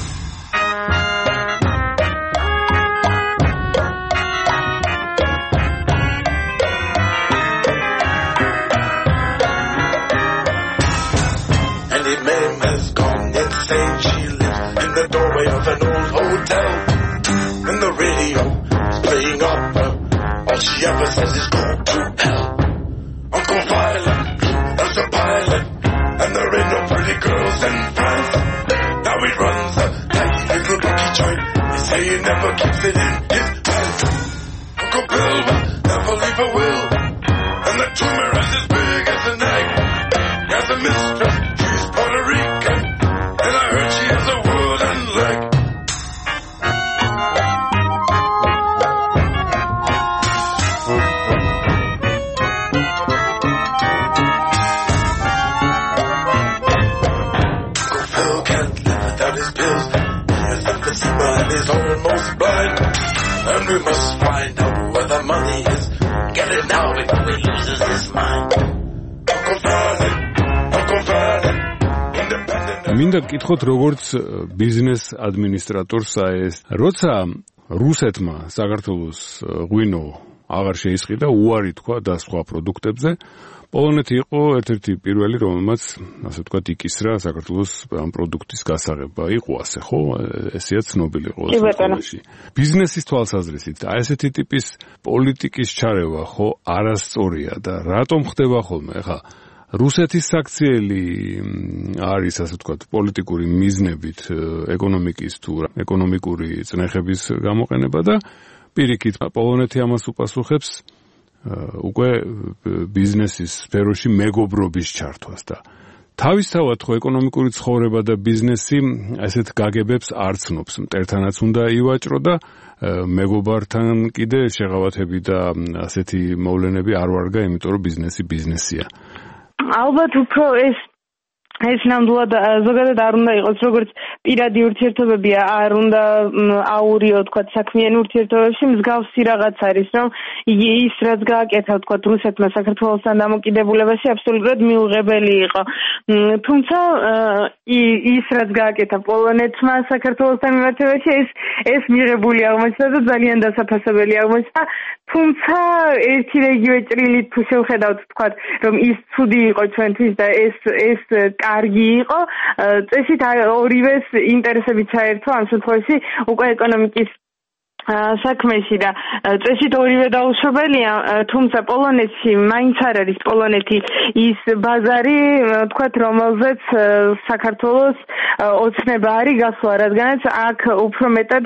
And the man has gone insane. She lives in the doorway of an old hotel. And the radio is playing opera. All she ever says is go to hell. Uncle Violet was a pilot. And there ain't no pretty girls in France. Now he runs a tiny little bookie joint. They say he never keeps it in his pants. Uncle Bill will never leave a will. And the tumor is as big as an egg. He has a mistress. Puerto Rican, and I heard she has a wooden leg. Uncle Phil can't live without his pills. He has emphysema and is almost blind. And we must find out where the money is. Get it now before he loses his mind. Uncle Vernon. მინდა გკითხოთ როგორც ბიზნეს ადმინისტრატორს ეს როცა რუსეთმა საქართველოს ღვინო აღარ შეისყიდა უარი თქვა და სხვა პროდუქტებზე პოლონეთი იყო ერთ-ერთი პირველი რომელმაც ასე ვთქვათ იკისრა საქართველოს ამ პროდუქტის გასაღება იყო ასე ხო ესეა ცნობილი იყო საქართველოში ბიზნესის თვალსაზრისით აი ესეთი ტიპის პოლიტიკის ჩარევა ხო არასწორია და რატომ ხდება ხოლმე ხა რუსეთის საქციელი არის ასე ვთქვათ პოლიტიკური მიზნებით ეკონომიკის თუ ეკონომიკური წნეხების გამოყენება და პირიქით პოლონეთი ამას უპასუხებს უკვე ბიზნესის სფეროში მეგობრობის ჩართვას და თავისთავად ხო ეკონომიკური ცხოვრება და ბიზნესი ასეთ გაგებებს არ ცნობს. მტერთანაც უნდა ივაჭრო და მეგობართან კიდე შეღავათები და ასეთი მოვლენები არ ვარგა, იმიტომ რომ ბიზნესი ბიზნესია. ალბათ უფრო ეს ნამდვილად ზოგადად არ უნდა იყოს როგორც პირადი ურთიერთობები, არ უნდა აურიო თქვა საქმიანი ურთიერთობებში, მსგავსი რაღაც არის, რომ ის რაც გააკეთა თქვა რუსეთმა საქართველოსთან დამოკიდებულებაში აბსოლუტურად მიუღებელი იყო. თუმცა ის რაც გააკეთა პოლონეთმა საქართველოსთან მიმართებაში ეს მიღებული აღმოჩნდა და ძალიან დასაფასებელი აღმოჩნდა. თუმცა ერთი რეგიონი ჭრილით თუ შევხედავთ თქვა რომ ის ცუდი იყო ჩვენთვის და ეს კარგი იყო, წესით ორივეს ინტერესები ჩაერთო ამ შემთხვევაში უკვე ეკონომიკის საქმეში და წესით ორივე დაუშვებელია, თუმცა პოლონეთში მაინც არ არის პოლონეთი ის ბაზარი, თქვათ, რომელზეც საქართველოს ოცნება არის გასვლა, რადგანაც აქ უფრო მეტად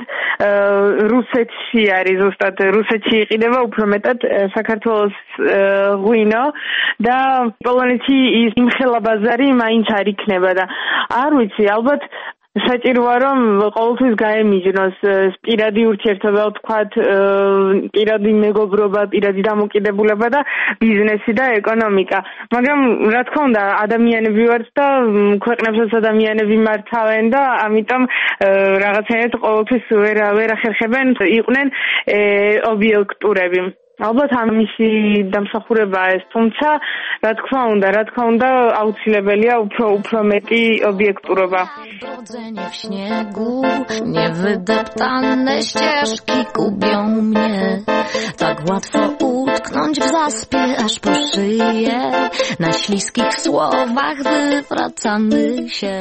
რუსეთში არის, ზუსტად რუსეთში იყიდება უფრო მეტად საქართველოს ღვინო და პოლონეთში ის იმხელა ბაზარი მაინც არ იქნება და არ ვიცი, ალბათ საჭიროა რომ ყოველთვის გაემიჯნოს პირადი ურთიერთობა, ვთქვათ, პირადი მეგობრობა, პირადი დამოკიდებულება და ბიზნესი და ეკონომიკა. მაგრამ რა თქმა უნდა, ადამიანები ვართ და ქვეყნებსაც ადამიანები მართავენ და ამიტომ რაღაცნაირად ყოველთვის ვერ ახერხებენ იყვნენ ობიექტურები. ალბათ ამისი დამსახურებაა ეს, თუმცა რა თქმა უნდა, აუცილებელია უფრო მეტი ობიექტურობა. Brodzenie w śniegu, niewydeptane ścieżki gubią mnie. Tak łatwo utknąć w zaspie, aż po szyję. Na śliskich słowach wywracamy się.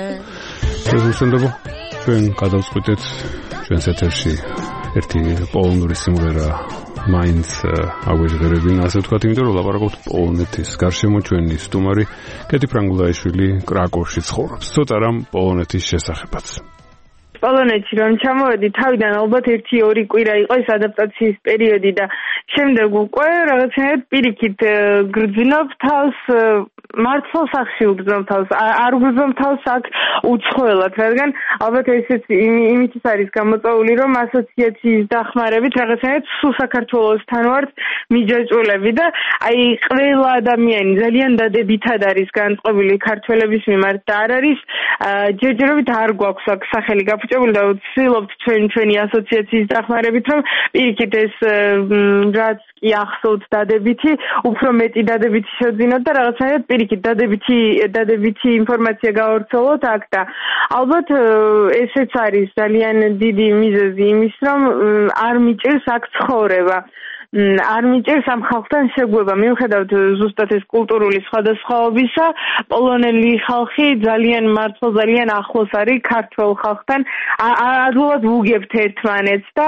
ჩვენ გადავწყვიტეთ ჩვენს ეთერში ერთი პოლონური სიმღერა მაინც აგვეჟღერებინა, ასე ვთქვათ, იმიტომ რომ ლაპარაკობთ პოლონეთის გარშემო. ჩვენი სტუმარი კეთი ფრანგულაიშვილი კრაკოვში ცხოვრობს. ცოტა რამ პოლონეთის შესახებაც. პოლონეთში რომ ჩამოვედი, თავიდან ალბათ 1-2 კვირა იყო ეს ადაპტაციის პერიოდი და შემდეგ უკვე რაღაცნაირად პირიქით გრძნობ თავს, მართლ სახში უგრძნობ თავს, არ უგრძნობ თავს აქ უცხოელად, რადგან ალბათ ესეც იმითიც არის გამოწვეული, რომ ასოციაციის დახმარებით რაღაცნაირად სულ საქართველოსთან ვართ მიჯაჭვულები და აი ყველა ადამიანი ძალიან დადებითად არის განწყობილი ქართველების მიმართ და არ არის ჯერჯერობით არ გვაქვს აქ სახელი გაფუჭებული და ვცდილობთ ჩვენი ასოციაციის დახმარებით, რომ პირიქით ეს რაც კი ახსოვთ დადებითი, უფრო მეტი დადებითი შევძინოთ და რაღაცნაირად პირიქით დადებითი ინფორმაცია გავრცელოთ აქ და ალბათ ესეც არის ძალიან დიდი მიზეზი იმის, რომ არ მიჭირს აქ ცხოვრება. არ მიჭირს ამ ხალხთან შეგვება. მიუხედავად ზუსტად ეს კულტურული სხვადასხვაობისა, პოლონელი ხალხი ძალიან მართლა ძალიან ახლოს არის ქართველ ხალხთან. ადვილად ვუგებთ ერთმანეთს და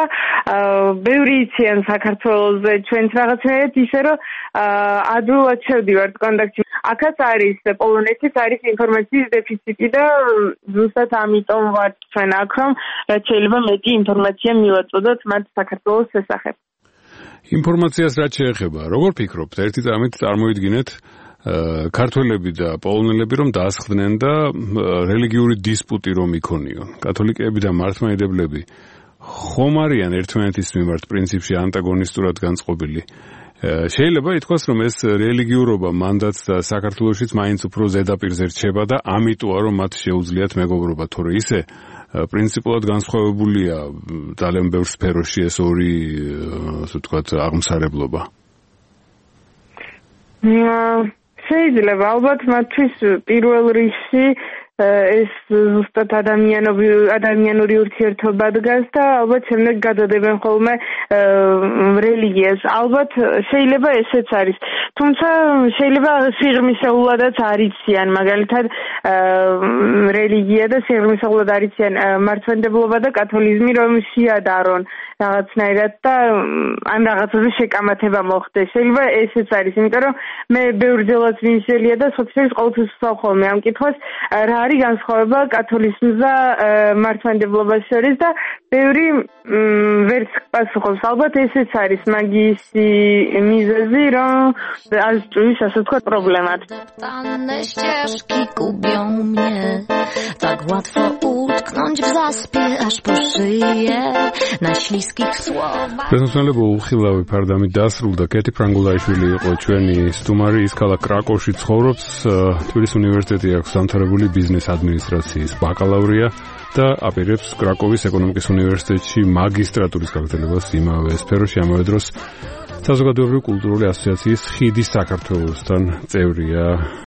ბევრი იციან საქართველოზე ჩვენს რაღაცნაირად ისე რომ ადვილად შევდივართ კონტაქტში. აქაც არის პოლონეთიც არის ინფორმაციის დეფიციტი და ზუსტად ამიტომ ვართ ჩვენ აქ, რომ რაც შეიძლება მეტი ინფორმაცია მივაწოდოთ მათ საქართველოს შესახებ. ინფორმაციას რაც შეეხება, როგორ ფიქრობთ? ერთი წამით წარმოიდგინეთ ქართველები და პოლონელები რომ დაასხდნენ და რელიგიური დისპუტი რომ იქონიონ. კათოლიკეები და მართლმადიდებლები ხომ არიან ერთმანეთის მიმართ პრინციპში ანტაგონისტურად განწყობილი. შეიძლება ითქვას, რომ ეს რელიგიურობა მანდაც და საქართველოშიც მაინც უფრო ზედაპირზე რჩება და ამიტოა რომ მათ შეუძლიათ მეგობრობა, თორე ისე პრინციპულად განსხვავებულია ძალიან ბევრ სფეროში ეს ორი, ასე ვთქვათ, აღმსარებლობა. შეიძლება ალბათ მათთვის პირველ რიგში ეს ზუსტად ადამიანური ურთიერთობა დგას და ალბათ შემდეგ გადადებენ ხოლმე რელიგიას. ალბათ შეიძლება ესეც არის. თუმცა შეიძლება სიღრმისეულადაც არიციან, მაგალითად რელიგია და სიღრმისეულად არიციან მართლმადიდებლობა და კათოლიზმი რომ შეადარონ რაღაცნაირად და ან რაღაცაზე შეკამათება მოხდეს. შეიძლება ესეც არის, იმიტომ რომ მე ბევრი ძელად მინისელია და სოციალიზმის ყოველთვის ვსვამ ხოლმე ამ კითხვას, რა არის განსხვავება კათოლიციზმს და მართლმადიდებლობას შორის და ბევრი ვერც პასუხობს. ალბათ ესეც არის მაგისი მიზეზი, რომ aż czujesz, że to problemat. Tane ścieżki gubią mnie, tak łatwo utknąć w zaspie, aż po szyję, na śliskich słowach. Bezmyślnego uchylałby pardami dasrulda Keti Prangulaiშვილი იყო ჩვენი სტუმარი, ის ქალაქ კრაკოვში ცხოვრობს, თბილისის უნივერსიტეტი აქვს დამთავრებული ბიზნეს ადმინისტრაციის ბაკალავრია და აპირებს კრაკოვის ეკონომიკის უნივერსიტეტში მაგისტრატურის გაგრძელებას იმავე სფეროში, ამავე დროს საზოგადოებრივი კულტურული ასოციაციის ხიდი საქართველოსთან წევრია.